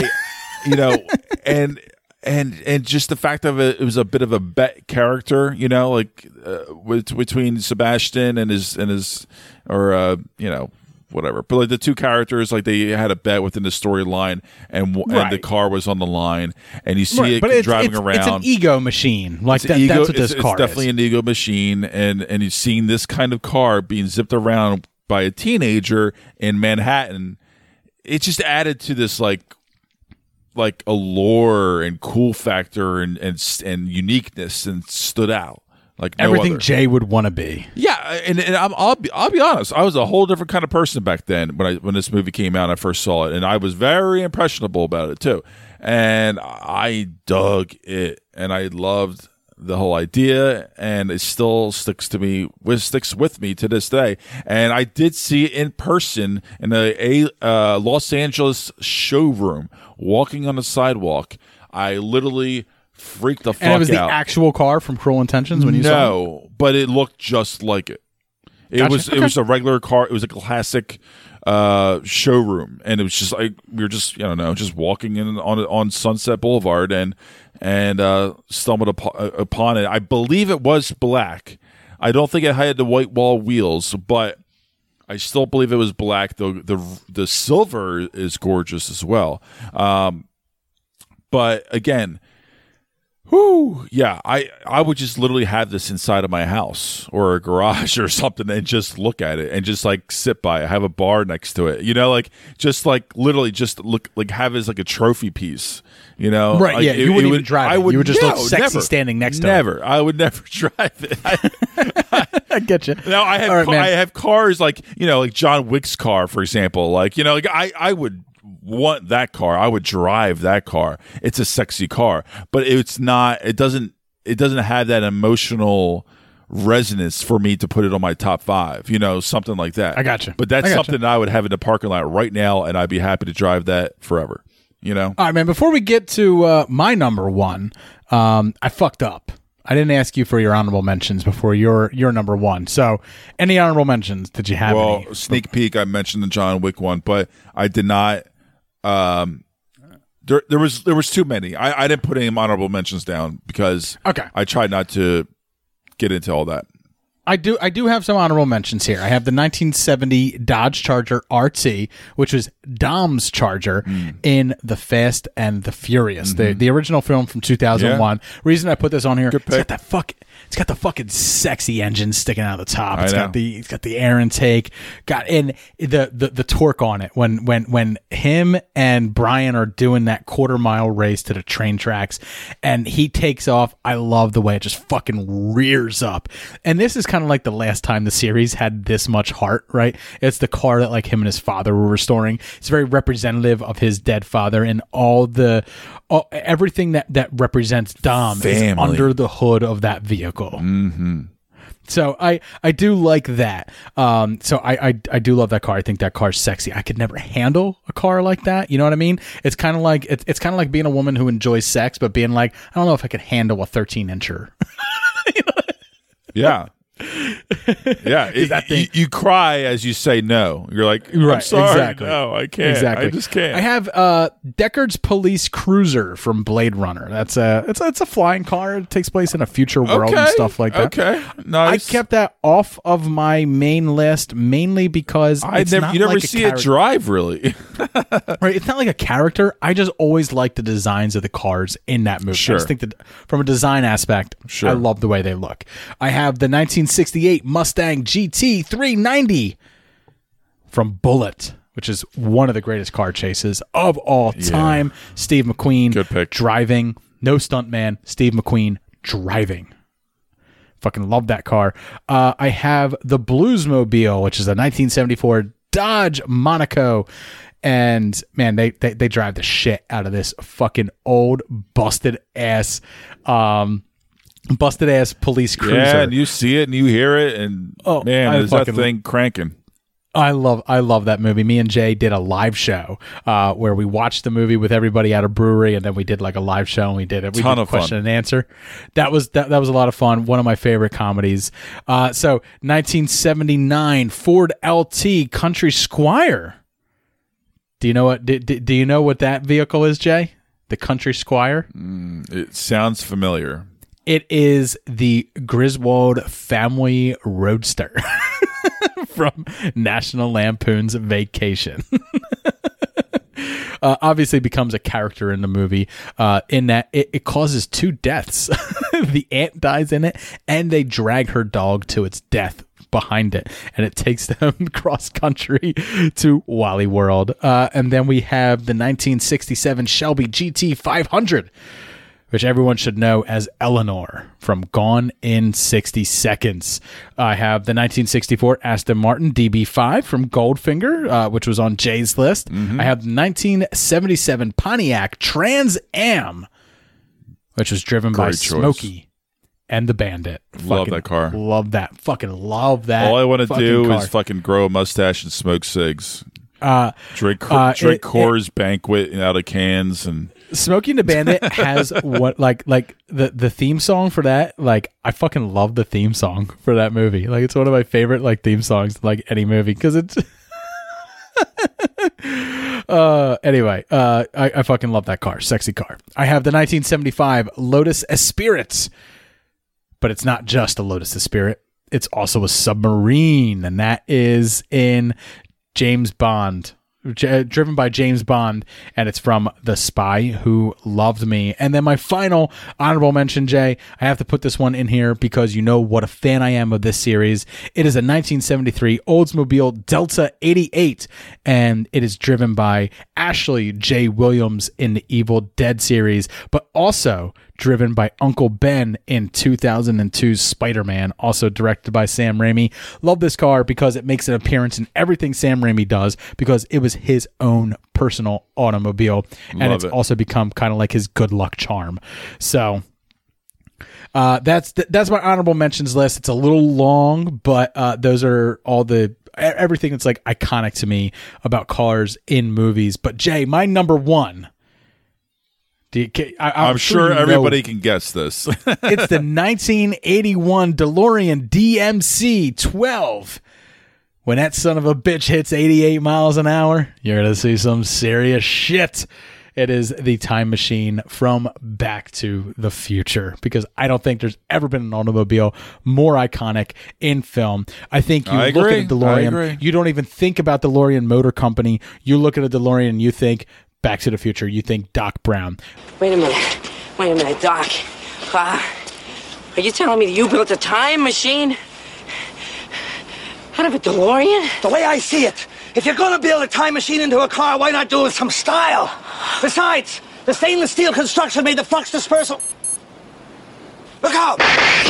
And just the fact of it was a bit of a bet character, you know, like between Sebastian and his whatever. But like the two characters, like they had a bet within the storyline, and the car was on the line, and you see it driving around. It's an ego machine, like that's what this car is. It's definitely an ego machine, and you've seen this kind of car being zipped around by a teenager in Manhattan. It just added to this like allure and cool factor and uniqueness, and stood out like no everything other. Jay would want to be. Yeah, and I'll be honest. I was a whole different kind of person back then when this movie came out and I first saw it, and I was very impressionable about it too. And I dug it, and I loved the whole idea, and it still sticks with me to this day. And I did see it in person in a Los Angeles showroom, walking on the sidewalk. I literally freaked the fuck out. And it was the actual car from Cruel Intentions when you saw it? No, but it looked just like it. It was a regular car. It was a classic showroom, and it was just like we were just just walking in on Sunset Boulevard and stumbled upon it. I believe it was black. I don't think it had the white wall wheels, but I still believe it was black. The silver is gorgeous as well. But again, I would just literally have this inside of my house or a garage or something and just look at it and just like sit by it. Have a bar next to it, like just like literally just look like have it as like a trophy piece, Right? Like, yeah, you wouldn't even drive it. You would just look sexy standing next to it. Never. I would never drive it. I get you. Now I have cars like like John Wick's car, for example. Like I would want that car. I would drive that car. It's a sexy car, but it's not. It doesn't have that emotional resonance for me to put it on my top 5. Something like that. I gotcha. But that's something that I would have in the parking lot right now, and I'd be happy to drive that forever. All right, man. Before we get to my number 1, I fucked up. I didn't ask you for your honorable mentions before your number 1. So, any honorable mentions? Did you have any? Well, sneak peek. I mentioned the John Wick one, but I did not. There was too many. I didn't put any honorable mentions down because I tried not to get into all that. I do have some honorable mentions here. I have the 1970 Dodge Charger RT, which was Dom's Charger in The Fast and the Furious, the original film from 2001. Yeah. Reason I put this on here, it's got the fucking sexy engine sticking out of the top. It's got the air intake, and the torque on it when him and Brian are doing that quarter-mile race to the train tracks and he takes off. I love the way it just fucking rears up. And this is kind of like the last time the series had this much heart, right? It's the car that like him and his father were restoring. It's very representative of his dead father, and everything that represents Dom is under the hood of that vehicle. Mm-hmm. So I do like that. So I do love that car. I think that car's sexy. I could never handle a car like that. You know what I mean? It's kind of like it's kind of like being a woman who enjoys sex, but being like, I don't know if I could handle a 13-incher. You know what Yeah. Yeah, you cry as you say no. You're like, I'm sorry, exactly. No, I can't. Exactly. I just can't. I have Deckard's police cruiser from Blade Runner. It's a flying car. It takes place in a future world and stuff like that. Okay, nice. I kept that off of my main list mainly because you never see it drive really. Right, it's not like a character. I just always like the designs of the cars in that movie. Sure. I just think that from a design aspect, I love the way they look. I have the 1968 Mustang GT 390 from Bullitt, which is one of the greatest car chases of all time. Steve McQueen Good pick. driving, no stuntman. Steve McQueen driving. Fucking love that car. I have the Bluesmobile, which is a 1974 Dodge Monaco. And man, they drive the shit out of this fucking old busted ass police cruiser. Yeah, and you see it and you hear it, and man, is that thing cranking. I love that movie. Me and Jay did a live show where we watched the movie with everybody at a brewery, and then we did like a live show and we did question and answer. That was a lot of fun. One of my favorite comedies. So 1979 Ford LT Country Squire. Do you know what? Do you know what that vehicle is, Jay? The Country Squire. It sounds familiar. It is the Griswold Family Roadster from National Lampoon's Vacation. Obviously becomes a character in the movie in that it causes 2 deaths. The aunt dies in it, and they drag her dog to its death behind it, and it takes them cross country to Wally World. And then we have the 1967 Shelby GT 500, which everyone should know as Eleanor from Gone in 60 Seconds. I have the 1964 Aston Martin DB5 from Goldfinger, which was on Jay's list. I have the 1977 Pontiac Trans Am, which was driven by Smokey and the Bandit. Love that car. Love that. Fucking love that. All I want to do is fucking grow a mustache and smoke cigs. Drink Coors Banquet out of cans, and Smokey and the Bandit has what like the theme song for that. Like, I fucking love the theme song for that movie. Like, it's one of my favorite like theme songs like any movie, because it's anyway, I fucking love that car. Sexy car. I have the 1975 Lotus Esprit, but it's not just a Lotus Esprit. It's also a submarine, and that is in James Bond, driven by James Bond, and it's from The Spy Who Loved Me. And then my final honorable mention, Jay, I have to put this one in here because you know what a fan I am of this series. It is a 1973 Oldsmobile Delta 88, and it is driven by Ashley J. Williams in the Evil Dead series, but also driven by Uncle Ben in 2002's Spider-Man, also directed by Sam Raimi. Love this car because it makes an appearance in everything Sam Raimi does, because it was his own personal automobile, and it's also become kind of like his good luck charm. So that's my honorable mentions list. It's a little long, but those are all everything that's like iconic to me about cars in movies. But Jay, my number one. I'm sure everybody can guess this. It's the 1981 DeLorean DMC-12. When that son of a bitch hits 88 miles an hour, you're going to see some serious shit. It is the time machine from Back to the Future, because I don't think there's ever been an automobile more iconic in film. I think you look at a DeLorean, you don't even think about DeLorean Motor Company. You look at a DeLorean and you think Back to the Future. You think Doc Brown. Wait a minute, Doc. Are you telling me that you built a time machine out of a DeLorean? The way I see it, if you're gonna build a time machine into a car, why not do it with some style? Besides, the stainless steel construction made the flux dispersal. Look out!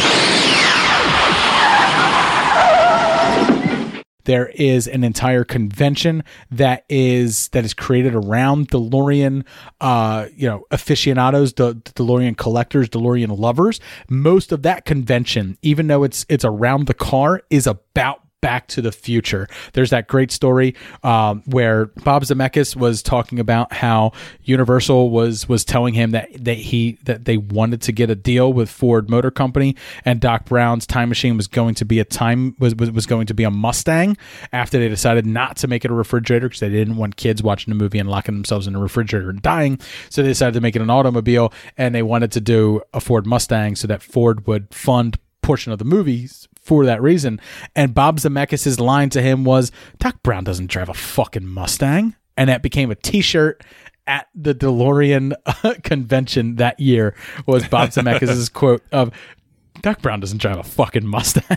There is an entire convention that is created around DeLorean, aficionados, the DeLorean collectors, DeLorean lovers. Most of that convention, even though it's around the car, is about Back to the Future. There's that great story where Bob Zemeckis was talking about how Universal was telling him that they wanted to get a deal with Ford Motor Company, and Doc Brown's time machine was going to be was going to be a Mustang after they decided not to make it a refrigerator because they didn't want kids watching a movie and locking themselves in a refrigerator and dying. So they decided to make it an automobile, and they wanted to do a Ford Mustang so that Ford would fund portion of the movies for that reason. And Bob Zemeckis' line to him was, Doc Brown doesn't drive a fucking Mustang. And that became a t-shirt at the DeLorean convention that year, was Bob Zemeckis' quote of, Doc Brown doesn't drive a fucking Mustang.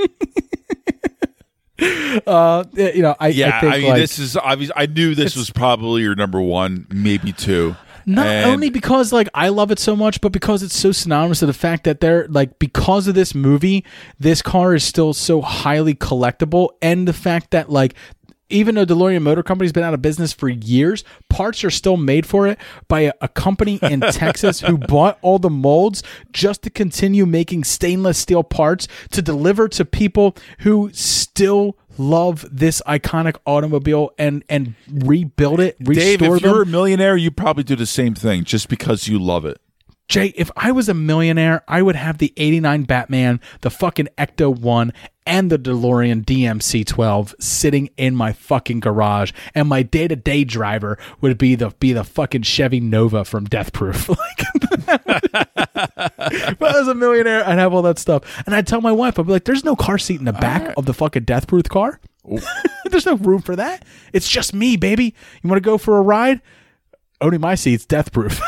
I think this is obvious. I knew this was probably your number one, maybe two. Not only because I love it so much, but because it's so synonymous to the fact that because of this movie, this car is still so highly collectible, and the fact that even though DeLorean Motor Company's been out of business for years, parts are still made for it by a company in Texas who bought all the molds just to continue making stainless steel parts to deliver to people who still love this iconic automobile and rebuild it, restore Dave, if them. you're a millionaire, you probably do the same thing just because you love it. Jay, if I was a millionaire, I would have the 89 Batman, the fucking Ecto-1, and the DeLorean DMC-12 sitting in my fucking garage, and my day-to-day driver would be the fucking Chevy Nova from Death Proof. If I was a millionaire, I'd have all that stuff. And I'd tell my wife, I'd be like, there's no car seat in the back of the fucking Death Proof car. There's no room for that. It's just me, baby. You want to go for a ride? Only my seat's Death Proof.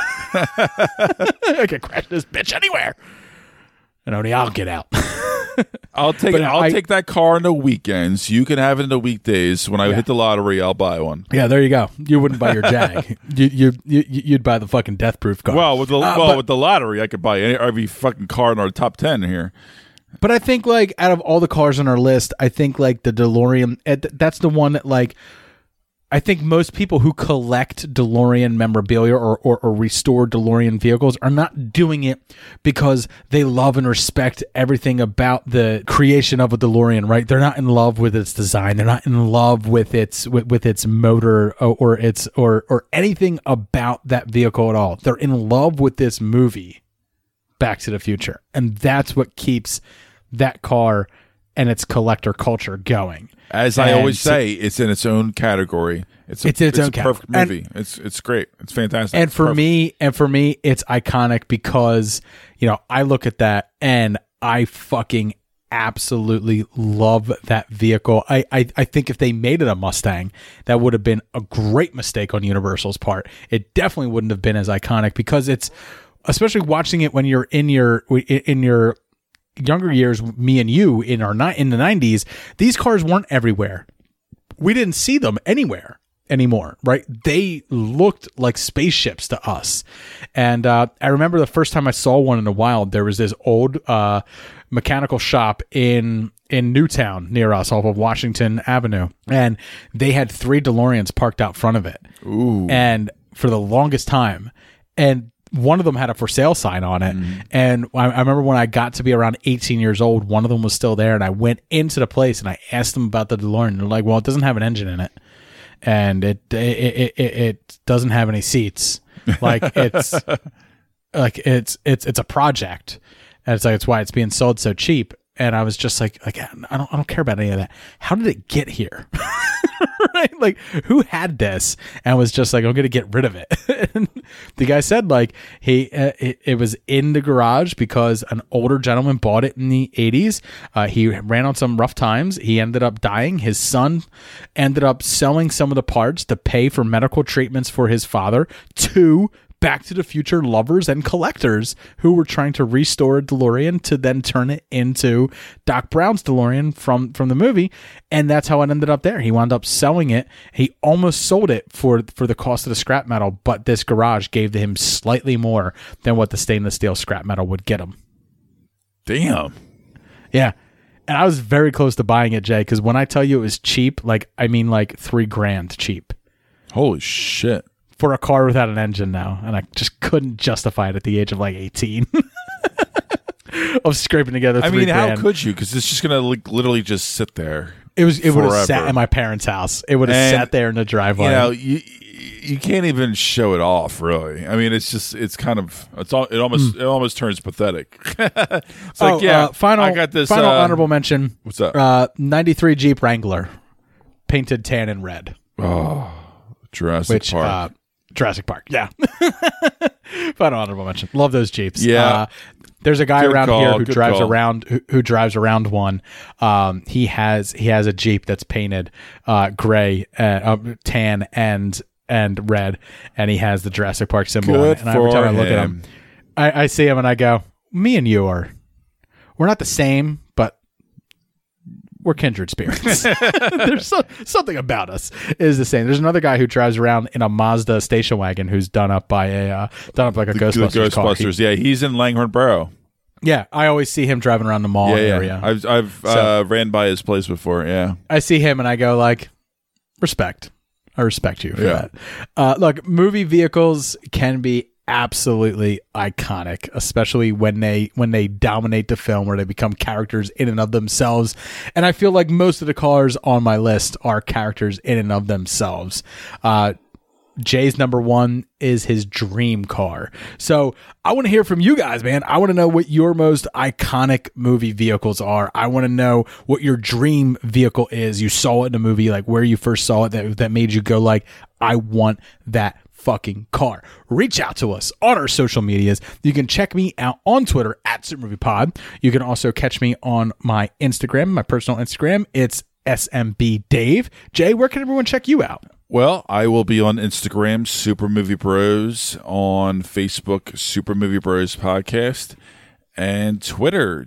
I can crash this bitch anywhere, and only I'll get out. I'll take that car on the weekends. You can have it in the weekdays. When I hit the lottery, I'll buy one. Yeah, there you go. You wouldn't buy your Jag. You'd buy the fucking Death Proof car. Well, with the lottery, I could buy every fucking car in our top 10 here. But I think out of all the cars on our list, I think the DeLorean, that's the one that I think most people who collect DeLorean memorabilia or restore DeLorean vehicles are not doing it because they love and respect everything about the creation of a DeLorean, right? They're not in love with its design. They're not in love with its motor or anything about that vehicle at all. They're in love with this movie, Back to the Future. And that's what keeps that car and its collector culture going. As I always say, it's in its own category. It's its own perfect movie. It's great. It's fantastic. And for me, it's iconic because I look at that and I fucking absolutely love that vehicle. I think if they made it a Mustang, that would have been a great mistake on Universal's part. It definitely wouldn't have been as iconic because it's, especially watching it when you're in your younger years, me and you in the 90s, these cars weren't everywhere. We didn't see them anywhere anymore, right? They looked like spaceships to us. And I remember the first time I saw one in the wild, there was this old mechanical shop in Newtown near us off of Washington Avenue. And they had 3 DeLoreans parked out front of it. Ooh. And for the longest time. And one of them had a for sale sign on it. And I remember when I got to be around 18 years old, one of them was still there. And I went into the place and I asked them about the DeLorean. And they're like, well, it doesn't have an engine in it. And it doesn't have any seats. It's a project. And it's why it's being sold so cheap. And I was just like I don't care about any of that. How did it get here? Right? Who had this and was just I'm going to get rid of it? And the guy said it was in the garage because an older gentleman bought it in the 80s. He ran on some rough times. He ended up dying. His son ended up selling some of the parts to pay for medical treatments for his father to Back to the Future lovers and collectors who were trying to restore a DeLorean to then turn it into Doc Brown's DeLorean from the movie. And that's how it ended up there. He wound up selling it. He almost sold it for the cost of the scrap metal, but this garage gave him slightly more than what the stainless steel scrap metal would get him. Damn. Yeah. And I was very close to buying it, Jay, because when I tell you it was cheap, I mean $3,000 cheap. Holy shit. For a car without an engine now, and I just couldn't justify it at the age of 18 of scraping together $3,000. How could you? Because it's just gonna literally just sit there. It would have sat in my parents' house. It would have sat there in the driveway. You know, you can't even show it off, really. I mean, it almost turns pathetic. It's final I got this final honorable mention. What's that? 93 Jeep Wrangler, painted tan and red. Oh, Jurassic Park. Jurassic Park, yeah. Final honorable mention. Love those Jeeps. Yeah. There's a guy around here who drives around one. He has a Jeep that's painted gray, tan, and red, and he has the Jurassic Park symbol on it. And every time I look at him, I see him and I go, "Me and you we're not the same, but we're kindred spirits." There's something about us is the same. There's another guy who drives around in a Mazda station wagon who's done up like a Ghostbusters car. He's in Langhorne Borough. Yeah, I always see him driving around the mall area. I've ran by his place before. Yeah, I see him and I go like, respect. I respect you for that. Look, movie vehicles can be absolutely iconic, especially when they dominate the film, where they become characters in and of themselves. And I feel like most of the cars on my list are characters in and of themselves. Jay's number one is his dream car. So I want to hear from you guys, man. I want to know what your most iconic movie vehicles are. I want to know what your dream vehicle is. You saw it in a movie, like where you first saw it that made you go like, I want that fucking car. Reach out to us on our social medias. You can check me out on Twitter at SuperMoviePod. You can also catch me on my Instagram, my personal Instagram. It's SMBDave. Jay, where can everyone check you out? Well, I will be on Instagram, Super Movie Bros, on Facebook, Super Movie Bros Podcast, and Twitter,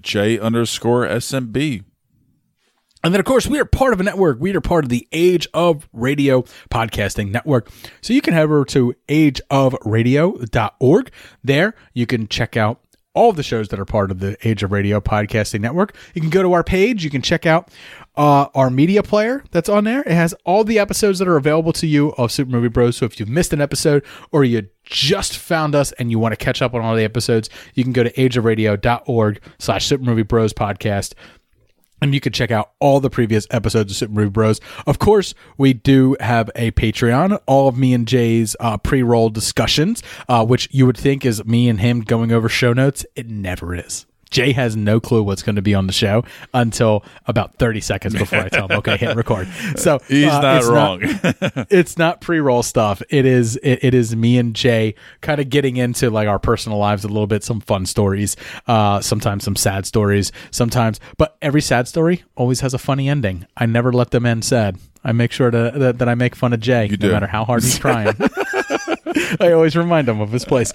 J_SMB. And then, of course, we are part of a network. We are part of the Age of Radio Podcasting Network. So you can head over to ageofradio.org. There, you can check out all of the shows that are part of the Age of Radio Podcasting Network. You can go to our page. You can check out our media player that's on there. It has all the episodes that are available to you of Super Movie Bros. So if you've missed an episode or you just found us and you want to catch up on all the episodes, you can go to ageofradio.org/Super Movie Bros podcast. And you can check out all the previous episodes of Super Movie Bros. Of course, we do have a Patreon. All of me and Jay's pre-roll discussions, which you would think is me and him going over show notes. It never is. Jay has no clue what's going to be on the show until about 30 seconds before I tell him, okay, hit record. So he's not wrong. It's not pre-roll stuff. It is me and Jay kind of getting into like our personal lives a little bit, some fun stories, sometimes some sad stories, but every sad story always has a funny ending. I never let them end sad. I make sure that I make fun of Jay, no matter how hard he's trying. I always remind him of his place.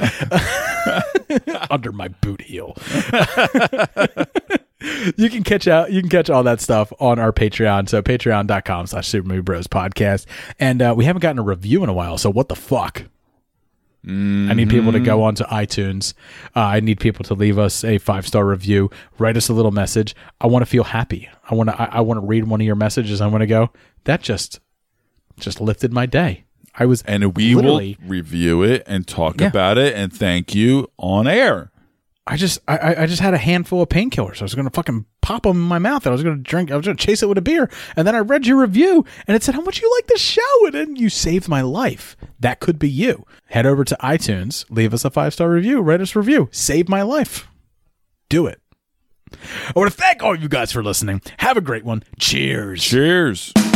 Under my boot heel. You can catch all that stuff on our Patreon. So patreon.com/Super Movie Bros podcast. And we haven't gotten a review in a while. So what the fuck? I need people to go onto iTunes. I need people to leave us a 5-star review, write us a little message. I want to feel happy. I want to read one of your messages. I want to go, that just lifted my day. We will review it and talk about it and thank you on air. I just had a handful of painkillers. I was going to fucking pop them in my mouth. I was going to chase it with a beer. And then I read your review and it said how much you like the show. And then you saved my life. That could be you. Head over to iTunes, leave us a 5-star review, write us a review. Save my life. Do it. I want to thank all of you guys for listening. Have a great one. Cheers. Cheers.